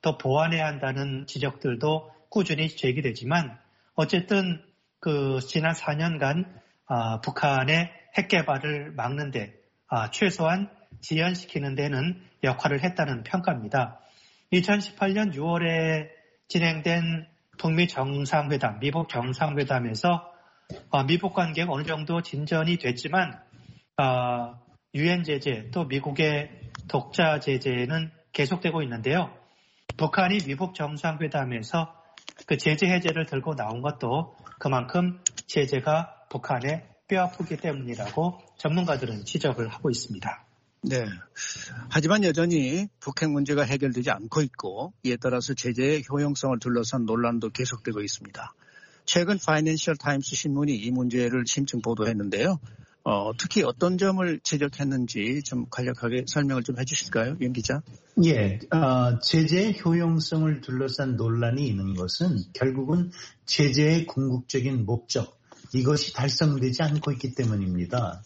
더 보완해야 한다는 지적들도 꾸준히 제기되지만 어쨌든 지난 4년간 북한의 핵 개발을 막는데 최소한 지연시키는 데는 역할을 했다는 평가입니다. 2018년 6월에 진행된 북미 정상회담, 미북 정상회담에서 미북 관계가 어느 정도 진전이 됐지만 유엔 제재 또 미국의 독자 제재는 계속되고 있는데요. 북한이 미북 정상회담에서 그 제재 해제를 들고 나온 것도 그만큼 제재가 북한의 뼈아프기 때문이라고 전문가들은 지적을 하고 있습니다. 네. 하지만 여전히 북핵 문제가 해결되지 않고 있고 이에 따라서 제재의 효용성을 둘러싼 논란도 계속되고 있습니다. 최근 파이낸셜 타임스 신문이 이 문제를 심층 보도했는데요. 특히 어떤 점을 지적했는지 좀 간략하게 설명을 좀 해주실까요, 윤 기자? 예, 제재의 효용성을 둘러싼 논란이 있는 것은 결국은 제재의 궁극적인 목적, 이것이 달성되지 않고 있기 때문입니다.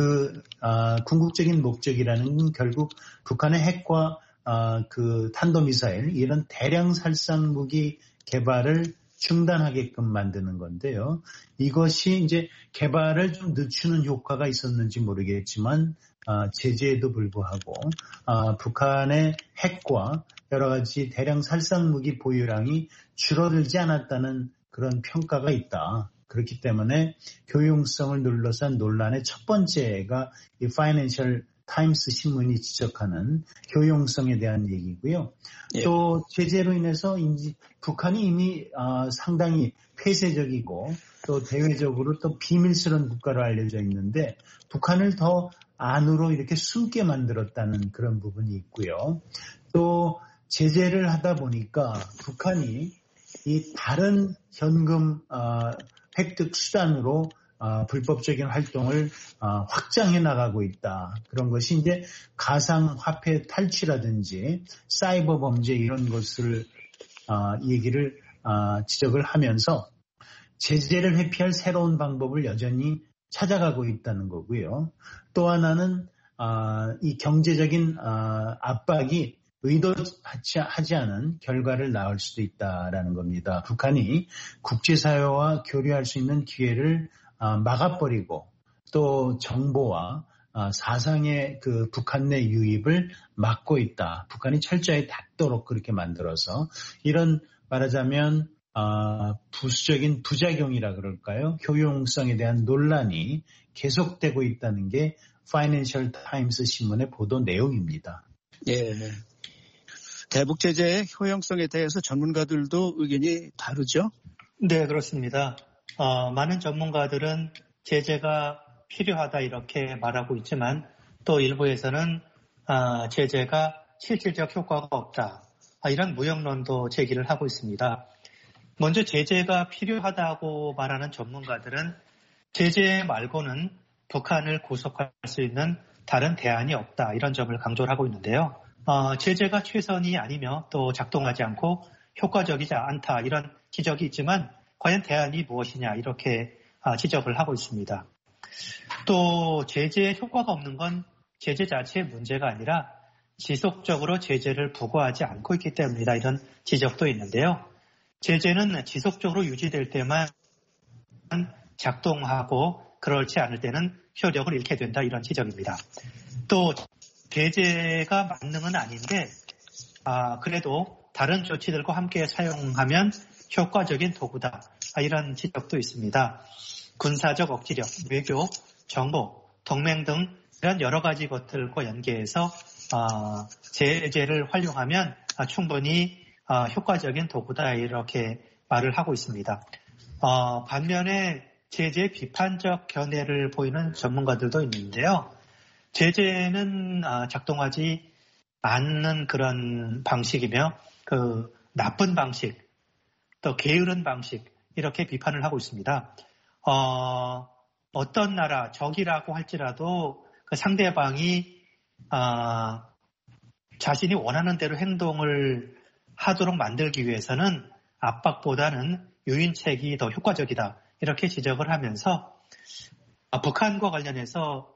궁극적인 목적이라는 건 결국 북한의 핵과 탄도미사일, 이런 대량 살상 무기 개발을 중단하게끔 만드는 건데요. 이것이 이제 개발을 좀 늦추는 효과가 있었는지 모르겠지만 제재에도 불구하고 북한의 핵과 여러 가지 대량 살상 무기 보유량이 줄어들지 않았다는 그런 평가가 있다. 그렇기 때문에 효용성을 둘러싼 논란의 첫 번째가 이 파이낸셜 타임스 신문이 지적하는 효용성에 대한 얘기고요. 예. 또 제재로 인해서 북한이 이미 상당히 폐쇄적이고 또 대외적으로 또 비밀스러운 국가로 알려져 있는데 북한을 더 안으로 이렇게 숨게 만들었다는 그런 부분이 있고요. 또 제재를 하다 보니까 북한이 이 다른 현금 획득 수단으로 불법적인 활동을 확장해 나가고 있다. 그런 것이 이제 가상화폐 탈취라든지 사이버 범죄 이런 것을 지적을 하면서 제재를 회피할 새로운 방법을 여전히 찾아가고 있다는 거고요. 또 하나는 이 경제적인 압박이 의도하지 않은 결과를 낳을 수도 있다라는 겁니다. 북한이 국제사회와 교류할 수 있는 기회를 막아버리고 또 정보와 사상의 북한 내 유입을 막고 있다. 북한이 철저히 닫도록 그렇게 만들어서 이런 말하자면 부수적인 부작용이라 그럴까요? 효용성에 대한 논란이 계속되고 있다는 게 파이낸셜 타임스 신문의 보도 내용입니다. 예. 대북 제재의 효용성에 대해서 전문가들도 의견이 다르죠? 네, 그렇습니다. 많은 전문가들은 제재가 필요하다 이렇게 말하고 있지만 또 일부에서는 제재가 실질적 효과가 없다. 이런 무역론도 제기를 하고 있습니다. 먼저 제재가 필요하다고 말하는 전문가들은 제재 말고는 북한을 구속할 수 있는 다른 대안이 없다. 이런 점을 강조를 하고 있는데요. 제재가 최선이 아니며 또 작동하지 않고 효과적이지 않다. 이런 지적이 있지만 과연 대안이 무엇이냐 이렇게 지적을 하고 있습니다. 또 제재에 효과가 없는 건 제재 자체의 문제가 아니라 지속적으로 제재를 부과하지 않고 있기 때문이다. 이런 지적도 있는데요. 제재는 지속적으로 유지될 때만 작동하고 그렇지 않을 때는 효력을 잃게 된다. 이런 지적입니다. 또 제재가 만능은 아닌데 그래도 다른 조치들과 함께 사용하면 효과적인 도구다. 이런 지적도 있습니다. 군사적 억지력, 외교, 정보, 동맹 등 이런 여러 가지 것들과 연계해서 제재를 활용하면 충분히 효과적인 도구다 이렇게 말을 하고 있습니다. 반면에 제재의 비판적 견해를 보이는 전문가들도 있는데요. 제재는 작동하지 않는 그런 방식이며 나쁜 방식, 또 게으른 방식 이렇게 비판을 하고 있습니다. 어떤 나라 적이라고 할지라도 그 상대방이 자신이 원하는 대로 행동을 하도록 만들기 위해서는 압박보다는 유인책이 더 효과적이다. 이렇게 지적을 하면서 북한과 관련해서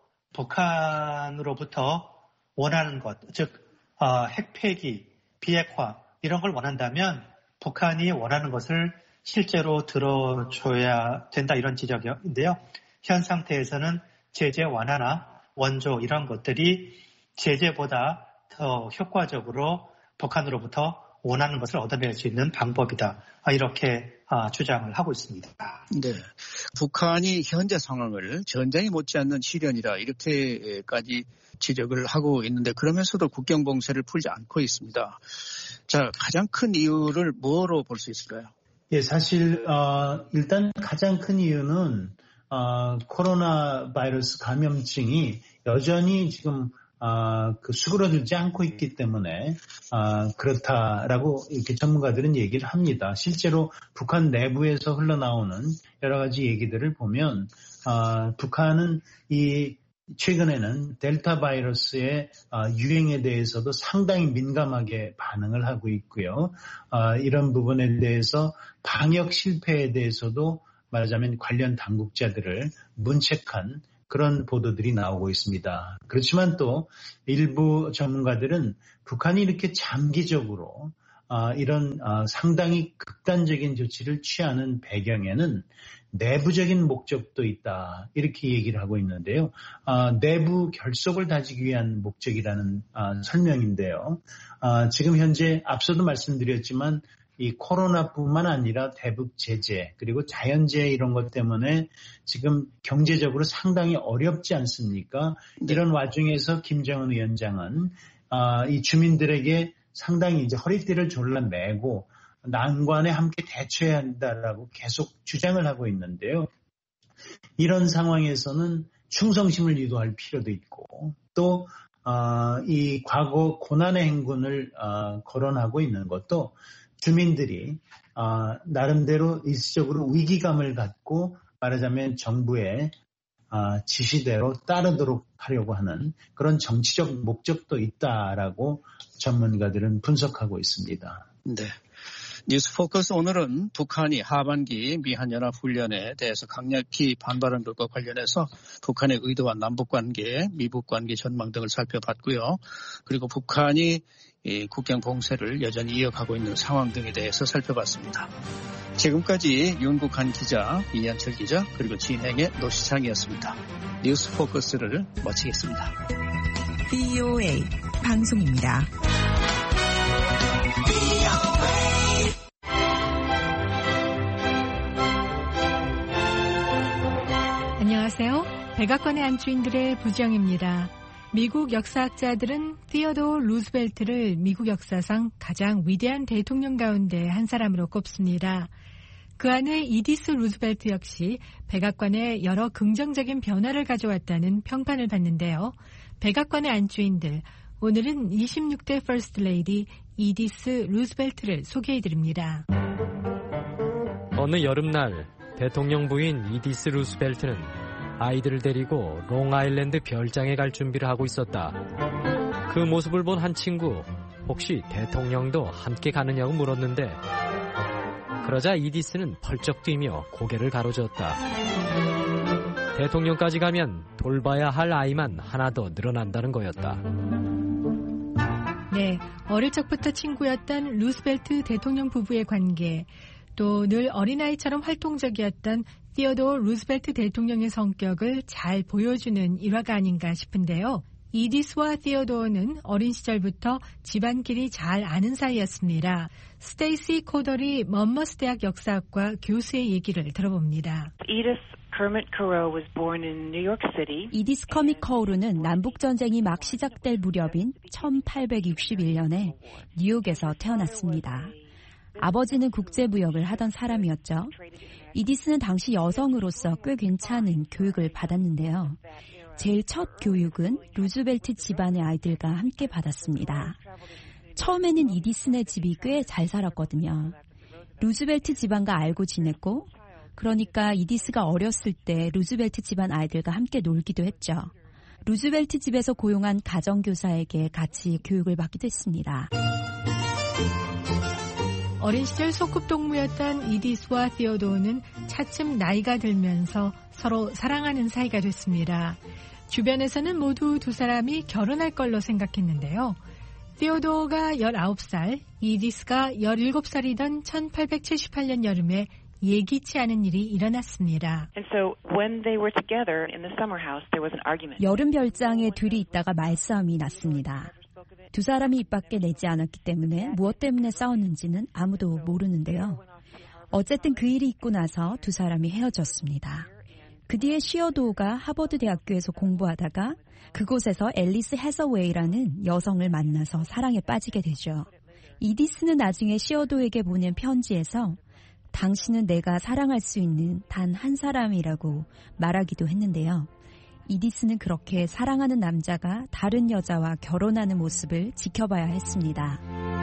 북한으로부터 원하는 것, 즉 핵폐기, 비핵화 이런 걸 원한다면 북한이 원하는 것을 실제로 들어줘야 된다 이런 지적인데요. 현 상태에서는 제재 완화나 원조 이런 것들이 제재보다 더 효과적으로 북한으로부터 원하는 것을 얻어낼 수 있는 방법이다. 이렇게 주장을 하고 있습니다. 네, 북한이 현재 상황을 전쟁이 못지않는 시련이라 이렇게까지 지적을 하고 있는데 그러면서도 국경 봉쇄를 풀지 않고 있습니다. 자, 가장 큰 이유를 뭐로 볼 수 있을까요? 예, 사실 일단 가장 큰 이유는 코로나 바이러스 감염증이 여전히 지금 수그러들지 않고 있기 때문에 그렇다라고 이렇게 전문가들은 얘기를 합니다. 실제로 북한 내부에서 흘러나오는 여러 가지 얘기들을 보면 북한은 최근에는 델타 바이러스의 유행에 대해서도 상당히 민감하게 반응을 하고 있고요. 이런 부분에 대해서 방역 실패에 대해서도 말하자면 관련 당국자들을 문책한 그런 보도들이 나오고 있습니다. 그렇지만 또 일부 전문가들은 북한이 이렇게 장기적으로 이런 상당히 극단적인 조치를 취하는 배경에는 내부적인 목적도 있다 이렇게 얘기를 하고 있는데요. 내부 결속을 다지기 위한 목적이라는 설명인데요. 지금 현재 앞서도 말씀드렸지만 이 코로나뿐만 아니라 대북 제재 그리고 자연재해 이런 것 때문에 지금 경제적으로 상당히 어렵지 않습니까? 이런 와중에서 김정은 위원장은 이 주민들에게 상당히 이제 허리띠를 졸라매고 난관에 함께 대처해야 한다라고 계속 주장을 하고 있는데요. 이런 상황에서는 충성심을 유도할 필요도 있고 또 이 과거 고난의 행군을 거론하고 있는 것도 주민들이 나름대로 일시적으로 위기감을 갖고 말하자면 정부의 지시대로 따르도록 하려고 하는 그런 정치적 목적도 있다라고 전문가들은 분석하고 있습니다. 네. 뉴스포커스 오늘은 북한이 하반기 미한연합훈련에 대해서 강력히 반발한 것과 관련해서 북한의 의도와 남북관계, 미북관계 전망 등을 살펴봤고요. 그리고 북한이 국경 봉쇄를 여전히 이어가고 있는 상황 등에 대해서 살펴봤습니다. 지금까지 윤국한 기자, 이한철 기자, 그리고 진행의 노시창이었습니다. 뉴스포커스를 마치겠습니다. VOA 방송입니다. 안녕하세요. 백악관의 안주인들의 부정입니다. 미국 역사학자들은 티어도어 루즈벨트를 미국 역사상 가장 위대한 대통령 가운데 한 사람으로 꼽습니다. 그 안에 이디스 루즈벨트 역시 백악관에 여러 긍정적인 변화를 가져왔다는 평판을 받는데요. 백악관의 안주인들, 오늘은 26대 퍼스트 레이디 이디스 루즈벨트를 소개해드립니다. 어느 여름날 대통령 부인 이디스 루즈벨트는 아이들을 데리고 롱아일랜드 별장에 갈 준비를 하고 있었다. 그 모습을 본 한 친구, 혹시 대통령도 함께 가느냐고 물었는데 그러자 이디스는 펄쩍 뛰며 고개를 가로젓었다. 대통령까지 가면 돌봐야 할 아이만 하나 더 늘어난다는 거였다. 네, 어릴 적부터 친구였던 루스벨트 대통령 부부의 관계, 또 늘 어린아이처럼 활동적이었던 티어도어 루스벨트 대통령의 성격을 잘 보여주는 일화가 아닌가 싶은데요. 이디스와 티어도어는 어린 시절부터 집안끼리 잘 아는 사이였습니다. 스테이시 코더리 먼머스 대학 역사학과 교수의 얘기를 들어봅니다. 이디스 커밋 커우르는 남북전쟁이 막 시작될 무렵인 1861년에 뉴욕에서 태어났습니다. 아버지는 국제무역을 하던 사람이었죠. 이디스는 당시 여성으로서 꽤 괜찮은 교육을 받았는데요. 제일 첫 교육은 루즈벨트 집안의 아이들과 함께 받았습니다. 처음에는 이디스네 집이 꽤 잘 살았거든요. 루즈벨트 집안과 알고 지냈고, 그러니까 이디스가 어렸을 때 루즈벨트 집안 아이들과 함께 놀기도 했죠. 루즈벨트 집에서 고용한 가정교사에게 같이 교육을 받기도 했습니다. 어린 시절 소꿉동무였던 이디스와 티어도어는 차츰 나이가 들면서 서로 사랑하는 사이가 됐습니다. 주변에서는 모두 두 사람이 결혼할 걸로 생각했는데요. 티오도어가 19살, 이디스가 17살이던 1878년 여름에 예기치 않은 일이 일어났습니다. 여름 별장에 둘이 있다가 말싸움이 났습니다. 두 사람이 입 밖에 내지 않았기 때문에 무엇 때문에 싸웠는지는 아무도 모르는데요. 어쨌든 그 일이 있고 나서 두 사람이 헤어졌습니다. 그 뒤에 시어도어가 하버드 대학교에서 공부하다가 그곳에서 앨리스 해서웨이라는 여성을 만나서 사랑에 빠지게 되죠. 이디스는 나중에 시어도에게 보낸 편지에서 당신은 내가 사랑할 수 있는 단 한 사람이라고 말하기도 했는데요. 이디스는 그렇게 사랑하는 남자가 다른 여자와 결혼하는 모습을 지켜봐야 했습니다.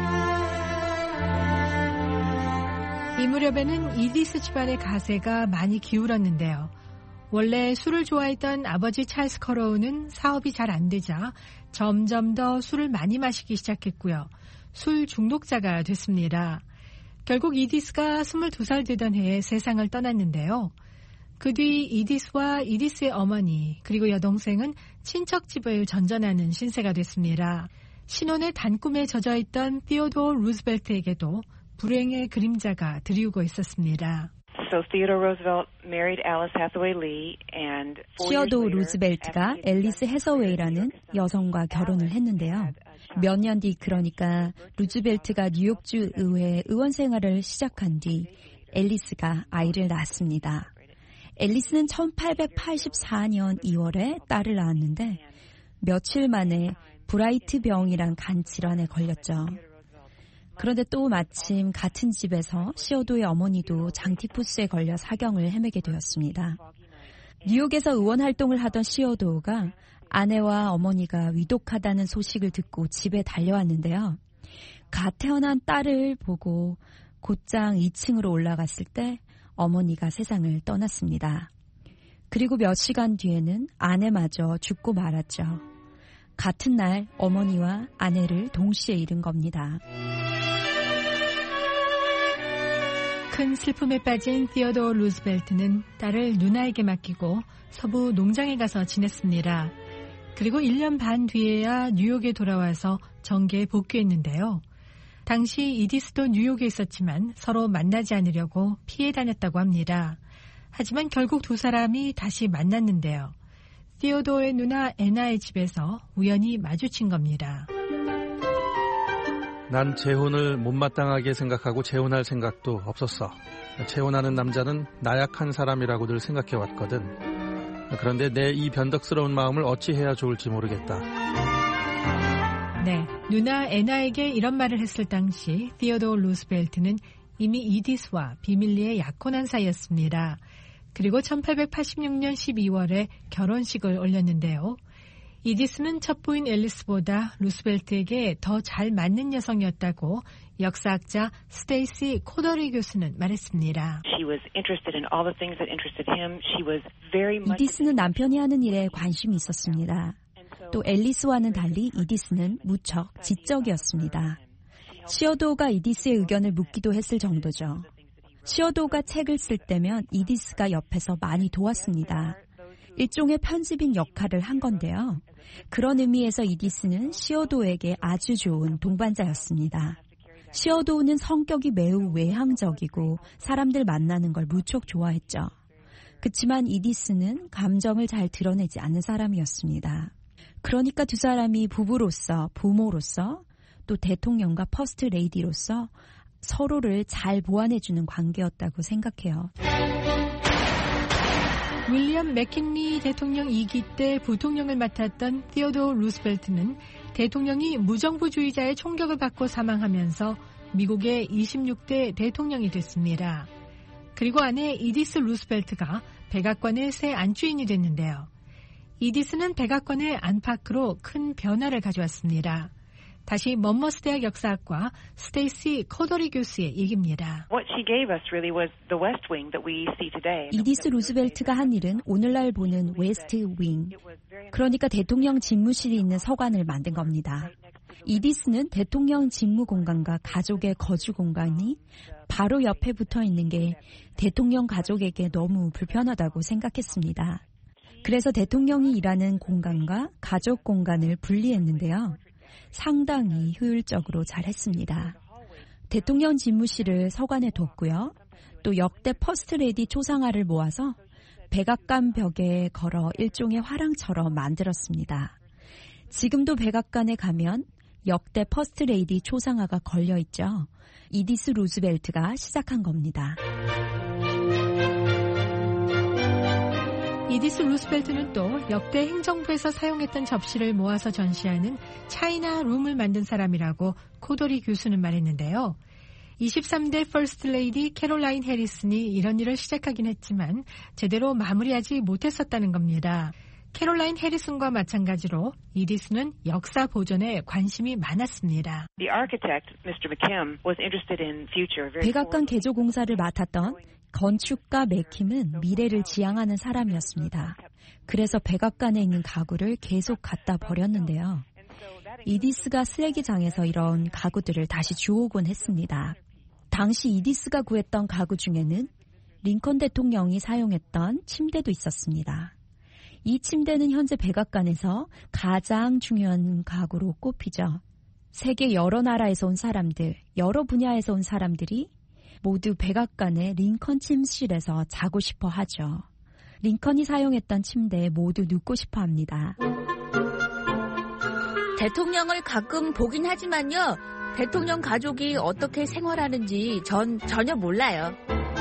이 무렵에는 이디스 집안의 가세가 많이 기울었는데요. 원래 술을 좋아했던 아버지 찰스 커로우는 사업이 잘 안 되자 점점 더 술을 많이 마시기 시작했고요. 술 중독자가 됐습니다. 결국 이디스가 22살 되던 해에 세상을 떠났는데요. 그 뒤 이디스와 이디스의 어머니 그리고 여동생은 친척 집을 전전하는 신세가 됐습니다. 신혼의 단꿈에 젖어있던 티오도어 루스벨트에게도 불행의 그림자가 드리우고 있었습니다. 시어도어 루즈벨트가 앨리스 해서웨이라는 여성과 결혼을 했는데요. 몇 년 뒤 그러니까 루즈벨트가 뉴욕주 의회 의원 생활을 시작한 뒤 앨리스가 아이를 낳았습니다. 앨리스는 1884년 2월에 딸을 낳았는데 며칠 만에 브라이트 병이란 간 질환에 걸렸죠. 그런데 또 마침 같은 집에서 시어도의 어머니도 장티푸스에 걸려 사경을 헤매게 되었습니다. 뉴욕에서 의원 활동을 하던 시어도가 아내와 어머니가 위독하다는 소식을 듣고 집에 달려왔는데요. 갓 태어난 딸을 보고 곧장 2층으로 올라갔을 때 어머니가 세상을 떠났습니다. 그리고 몇 시간 뒤에는 아내마저 죽고 말았죠. 같은 날 어머니와 아내를 동시에 잃은 겁니다. 큰 슬픔에 빠진 티오도어 루스벨트는 딸을 누나에게 맡기고 서부 농장에 가서 지냈습니다. 그리고 1년 반 뒤에야 뉴욕에 돌아와서 정계에 복귀했는데요. 당시 이디스도 뉴욕에 있었지만 서로 만나지 않으려고 피해 다녔다고 합니다. 하지만 결국 두 사람이 다시 만났는데요. 티오도어의 누나 애나의 집에서 우연히 마주친 겁니다. 난 재혼을 못마땅하게 생각하고 재혼할 생각도 없었어. 재혼하는 남자는 나약한 사람이라고 늘 생각해왔거든. 그런데 내 이 변덕스러운 마음을 어찌해야 좋을지 모르겠다. 네, 누나 애나에게 이런 말을 했을 당시 티오도어 루스벨트는 이미 이디스와 비밀리에 약혼한 사이였습니다. 그리고 1886년 12월에 결혼식을 올렸는데요. 이디스는 첫 부인 앨리스보다 루스벨트에게 더 잘 맞는 여성이었다고 역사학자 스테이시 코더리 교수는 말했습니다. 이디스는 남편이 하는 일에 관심이 있었습니다. 또 앨리스와는 달리 이디스는 무척 지적이었습니다. 시어도어가 이디스의 의견을 묻기도 했을 정도죠. 시어도어가 책을 쓸 때면 이디스가 옆에서 많이 도왔습니다. 일종의 편집인 역할을 한 건데요. 그런 의미에서 이디스는 시어도어에게 아주 좋은 동반자였습니다. 시어도어는 성격이 매우 외향적이고 사람들 만나는 걸 무척 좋아했죠. 그렇지만 이디스는 감정을 잘 드러내지 않는 사람이었습니다. 그러니까 두 사람이 부부로서, 부모로서, 또 대통령과 퍼스트 레이디로서 서로를 잘 보완해주는 관계였다고 생각해요. 윌리엄 맥킨리 대통령 2기 때 부통령을 맡았던 티오도어 루스벨트는 대통령이 무정부주의자의 총격을 받고 사망하면서 미국의 26대 대통령이 됐습니다. 그리고 아내 이디스 루스벨트가 백악관의 새 안주인이 됐는데요. 이디스는 백악관의 안팎으로 큰 변화를 가져왔습니다. 다시 먼머스 대학 역사학과 스테이시 코더리 교수의 얘기입니다. 이디스 루스벨트가 한 일은 오늘날 보는 웨스트 윙, 그러니까 대통령 집무실이 있는 서관을 만든 겁니다. 이디스는 대통령 직무 공간과 가족의 거주 공간이 바로 옆에 붙어 있는 게 대통령 가족에게 너무 불편하다고 생각했습니다. 그래서 대통령이 일하는 공간과 가족 공간을 분리했는데요. 상당히 효율적으로 잘했습니다. 대통령 집무실을 서관에 뒀고요. 또 역대 퍼스트레이디 초상화를 모아서 백악관 벽에 걸어 일종의 화랑처럼 만들었습니다. 지금도 백악관에 가면 역대 퍼스트레이디 초상화가 걸려있죠. 이디스 루즈벨트가 시작한 겁니다. 이디스 루스벨트는 또 역대 행정부에서 사용했던 접시를 모아서 전시하는 차이나 룸을 만든 사람이라고 코더리 교수는 말했는데요. 23대 퍼스트 레이디 캐롤라인 해리슨이 이런 일을 시작하긴 했지만 제대로 마무리하지 못했었다는 겁니다. 캐롤라인 해리슨과 마찬가지로 이디스는 역사 보존에 관심이 많았습니다. 백악관 개조 공사를 맡았던 건축가 맥킴은 미래를 지향하는 사람이었습니다. 그래서 백악관에 있는 가구를 계속 갖다 버렸는데요. 이디스가 쓰레기장에서 이런 가구들을 다시 주우곤 했습니다. 당시 이디스가 구했던 가구 중에는 링컨 대통령이 사용했던 침대도 있었습니다. 이 침대는 현재 백악관에서 가장 중요한 가구로 꼽히죠. 세계 여러 나라에서 온 사람들, 여러 분야에서 온 사람들이 모두 백악관의 링컨 침실에서 자고 싶어 하죠. 링컨이 사용했던 침대에 모두 눕고 싶어 합니다. 대통령을 가끔 보긴 하지만요. 대통령 가족이 어떻게 생활하는지 전 전혀 몰라요.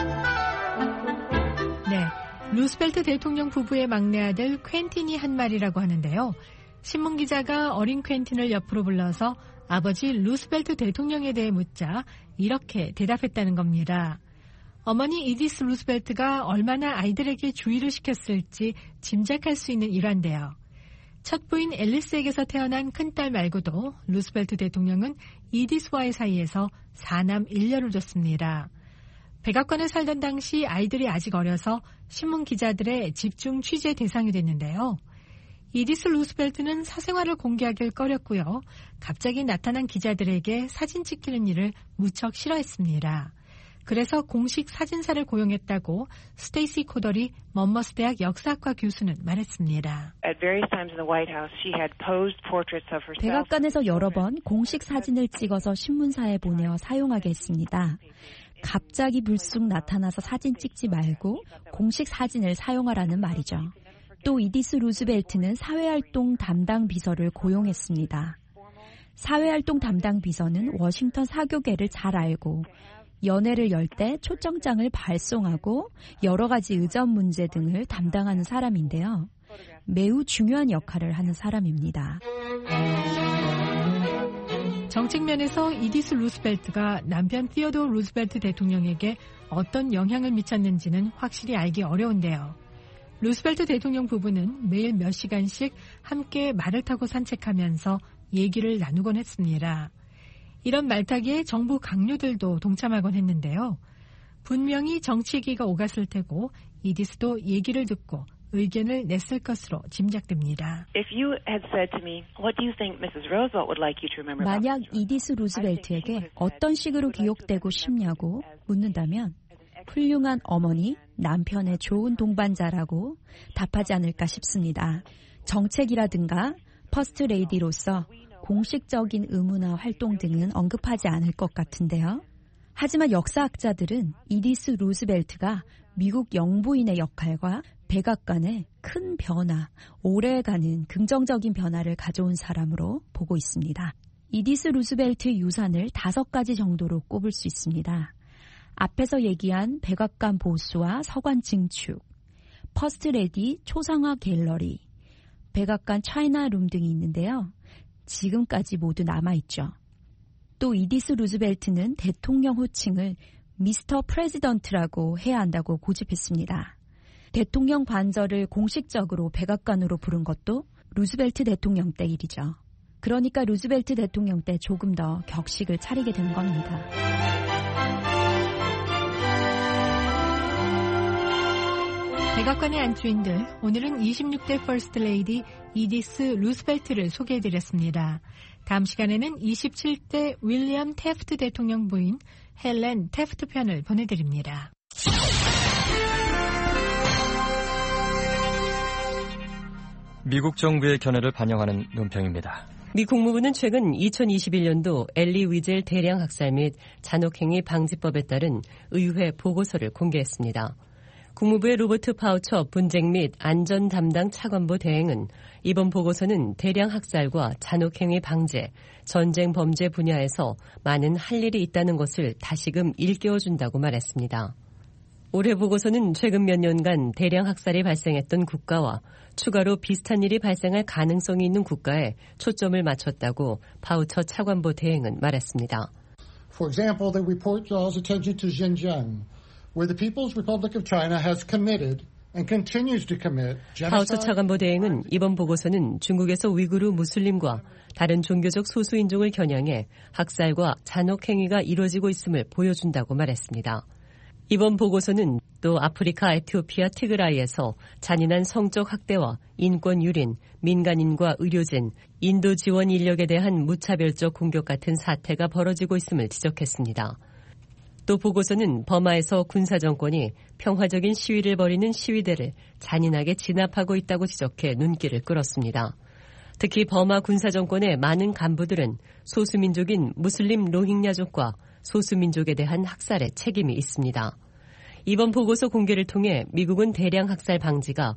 네, 루스벨트 대통령 부부의 막내 아들 퀸틴이 한 말이라고 하는데요. 신문기자가 어린 퀸틴을 옆으로 불러서 아버지 루스벨트 대통령에 대해 묻자 이렇게 대답했다는 겁니다. 어머니 이디스 루스벨트가 얼마나 아이들에게 주의를 시켰을지 짐작할 수 있는 일화인데요. 첫 부인 앨리스에게서 태어난 큰딸 말고도 루스벨트 대통령은 이디스와의 사이에서 4남 1녀를 뒀습니다. 백악관에 살던 당시 아이들이 아직 어려서 신문 기자들의 집중 취재 대상이 됐는데요. 이디스 루스벨트는 사생활을 공개하길 꺼렸고요. 갑자기 나타난 기자들에게 사진 찍히는 일을 무척 싫어했습니다. 그래서 공식 사진사를 고용했다고 스테이시 코더리 먼머스 대학 역사학과 교수는 말했습니다. 백악관에서 여러 번 공식 사진을 찍어서 신문사에 보내어 사용하게 했습니다. 갑자기 불쑥 나타나서 사진 찍지 말고 공식 사진을 사용하라는 말이죠. 또 이디스 루즈벨트는 사회활동 담당 비서를 고용했습니다. 사회활동 담당 비서는 워싱턴 사교계를 잘 알고 연회를 열 때 초청장을 발송하고 여러 가지 의전 문제 등을 담당하는 사람인데요. 매우 중요한 역할을 하는 사람입니다. 정책 면에서 이디스 루스벨트가 남편 티어도어 루스벨트 대통령에게 어떤 영향을 미쳤는지는 확실히 알기 어려운데요. 루스벨트 대통령 부부는 매일 몇 시간씩 함께 말을 타고 산책하면서 얘기를 나누곤 했습니다. 이런 말타기에 정부 강요들도 동참하곤 했는데요. 분명히 정치기가 오갔을 테고 이디스도 얘기를 듣고 의견을 냈을 것으로 짐작됩니다. 만약 이디스 루즈벨트에게 어떤 식으로 기억되고 싶냐고 묻는다면 훌륭한 어머니, 남편의 좋은 동반자라고 답하지 않을까 싶습니다. 정책이라든가 퍼스트 레이디로서 공식적인 의무나 활동 등은 언급하지 않을 것 같은데요. 하지만 역사학자들은 이디스 루즈벨트가 미국 영부인의 역할과 백악관에 큰 변화, 오래가는 긍정적인 변화를 가져온 사람으로 보고 있습니다. 이디스 루즈벨트 유산을 5가지 정도로 꼽을 수 있습니다. 앞에서 얘기한 백악관 보수와 서관 증축, 퍼스트 레디 초상화 갤러리, 백악관 차이나룸 등이 있는데요. 지금까지 모두 남아있죠. 또 이디스 루즈벨트는 대통령 호칭을 미스터 프레지던트라고 해야 한다고 고집했습니다. 대통령 관저를 공식적으로 백악관으로 부른 것도 루즈벨트 대통령 때 일이죠. 그러니까 루즈벨트 대통령 때 조금 더 격식을 차리게 된 겁니다. 백악관의 안주인들, 오늘은 26대 퍼스트 레이디 이디스 루스벨트를 소개해드렸습니다. 다음 시간에는 27대 윌리엄 테프트 대통령 부인 헬렌 테프트 편을 보내드립니다. 미국 정부의 견해를 반영하는 논평입니다. 미 국무부는 최근 2021년도 엘리 위젤 대량 학살 및 잔혹행위 방지법에 따른 의회 보고서를 공개했습니다. 국무부의 로버트 파우처 분쟁 및 안전 담당 차관보 대행은 이번 보고서는 대량 학살과 잔혹행위 방제, 전쟁 범죄 분야에서 많은 할 일이 있다는 것을 다시금 일깨워준다고 말했습니다. 올해 보고서는 최근 몇 년간 대량 학살이 발생했던 국가와 추가로 비슷한 일이 발생할 가능성이 있는 국가에 초점을 맞췄다고 파우처 차관보 대행은 말했습니다. For example, the report draws attention to Xinjiang, where the People's Republic of China has committed and continues to commit genocide. 파우처 차관보 대행은 이번 보고서는 중국에서 위구르 무슬림과 다른 종교적 소수 인종을 겨냥해 학살과 잔혹 행위가 이루어지고 있음을 보여준다고 말했습니다. 이번 보고서는 또 아프리카 에티오피아 티그라이에서 잔인한 성적 학대와 인권 유린, 민간인과 의료진, 인도 지원 인력에 대한 무차별적 공격 같은 사태가 벌어지고 있음을 지적했습니다. 또 보고서는 버마에서 군사정권이 평화적인 시위를 벌이는 시위대를 잔인하게 진압하고 있다고 지적해 눈길을 끌었습니다. 특히 버마 군사정권의 많은 간부들은 소수민족인 무슬림 로힝야족과 소수민족에 대한 학살에 책임이 있습니다. 이번 보고서 공개를 통해 미국은 대량 학살 방지가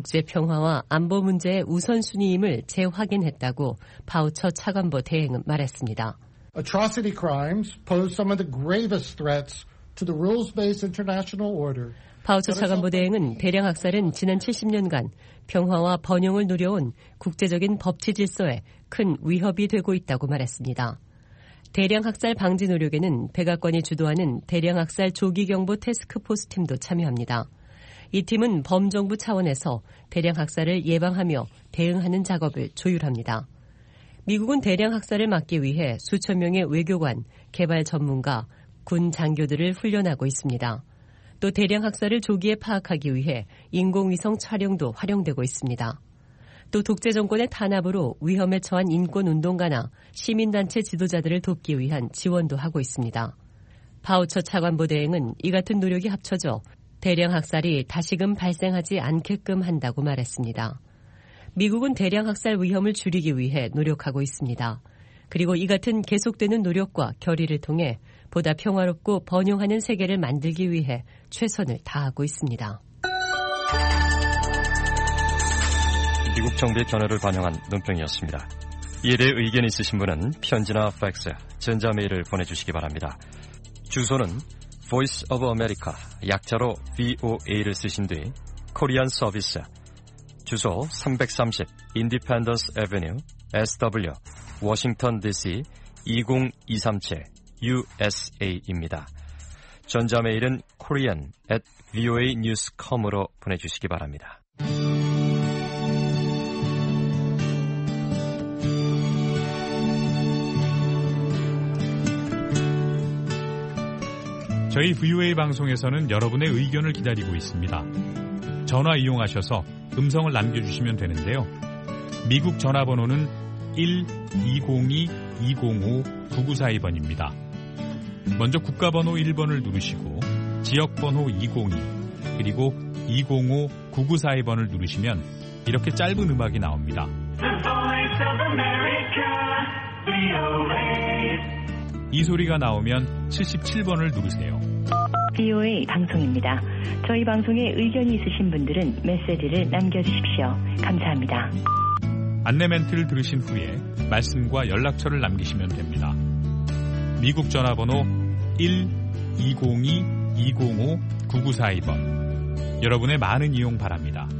국제평화와 안보 문제의 우선순위임을 재확인했다고 파우처 차관보 대행은 말했습니다. Atrocity crimes pose some of the gravest threats to the rules-based international order. 파우처 차관보 대행은 대량 학살은 지난 70년간 평화와 번영을 누려온 국제적인 법치 질서에 큰 위협이 되고 있다고 말했습니다. 대량 학살 방지 노력에는 백악관이 주도하는 대량 학살 조기 경보 태스크포스 팀도 참여합니다. 이 팀은 범정부 차원에서 대량 학살을 예방하며 대응하는 작업을 조율합니다. 미국은 대량 학살을 막기 위해 수천 명의 외교관, 개발 전문가, 군 장교들을 훈련하고 있습니다. 또 대량 학살을 조기에 파악하기 위해 인공위성 촬영도 활용되고 있습니다. 또 독재 정권의 탄압으로 위험에 처한 인권운동가나 시민단체 지도자들을 돕기 위한 지원도 하고 있습니다. 파우처 차관보 대행은 이 같은 노력이 합쳐져 대량 학살이 다시금 발생하지 않게끔 한다고 말했습니다. 미국은 대량 학살 위험을 줄이기 위해 노력하고 있습니다. 그리고 이 같은 계속되는 노력과 결의를 통해 보다 평화롭고 번영하는 세계를 만들기 위해 최선을 다하고 있습니다. 미국 정부의 견해를 반영한 논평이었습니다. 이에 대해 의견 있으신 분은 편지나 팩스, 전자메일을 보내주시기 바랍니다. 주소는 Voice of America, 약자로 VOA를 쓰신 뒤 코리안 서비스, 주소 330 Independence Avenue, SW, 워싱턴 DC 20237 USA입니다. 전자메일은 korean@voanews.com으로 보내주시기 바랍니다. 저희 VOA 방송에서는 여러분의 의견을 기다리고 있습니다. 전화 이용하셔서 음성을 남겨주시면 되는데요. 미국 전화번호는 1-202-205-9942번입니다. 먼저 국가번호 1번을 누르시고 지역번호 202 그리고 205-9942번을 누르시면 이렇게 짧은 음악이 나옵니다. 이 소리가 나오면 77번을 누르세요. VOA 방송입니다. 저희 방송에 의견이 있으신 분들은 메시지를 남겨주십시오. 감사합니다. 안내 멘트를 들으신 후에 말씀과 연락처를 남기시면 됩니다. 미국 전화번호 1-202-205-9942번. 여러분의 많은 이용 바랍니다.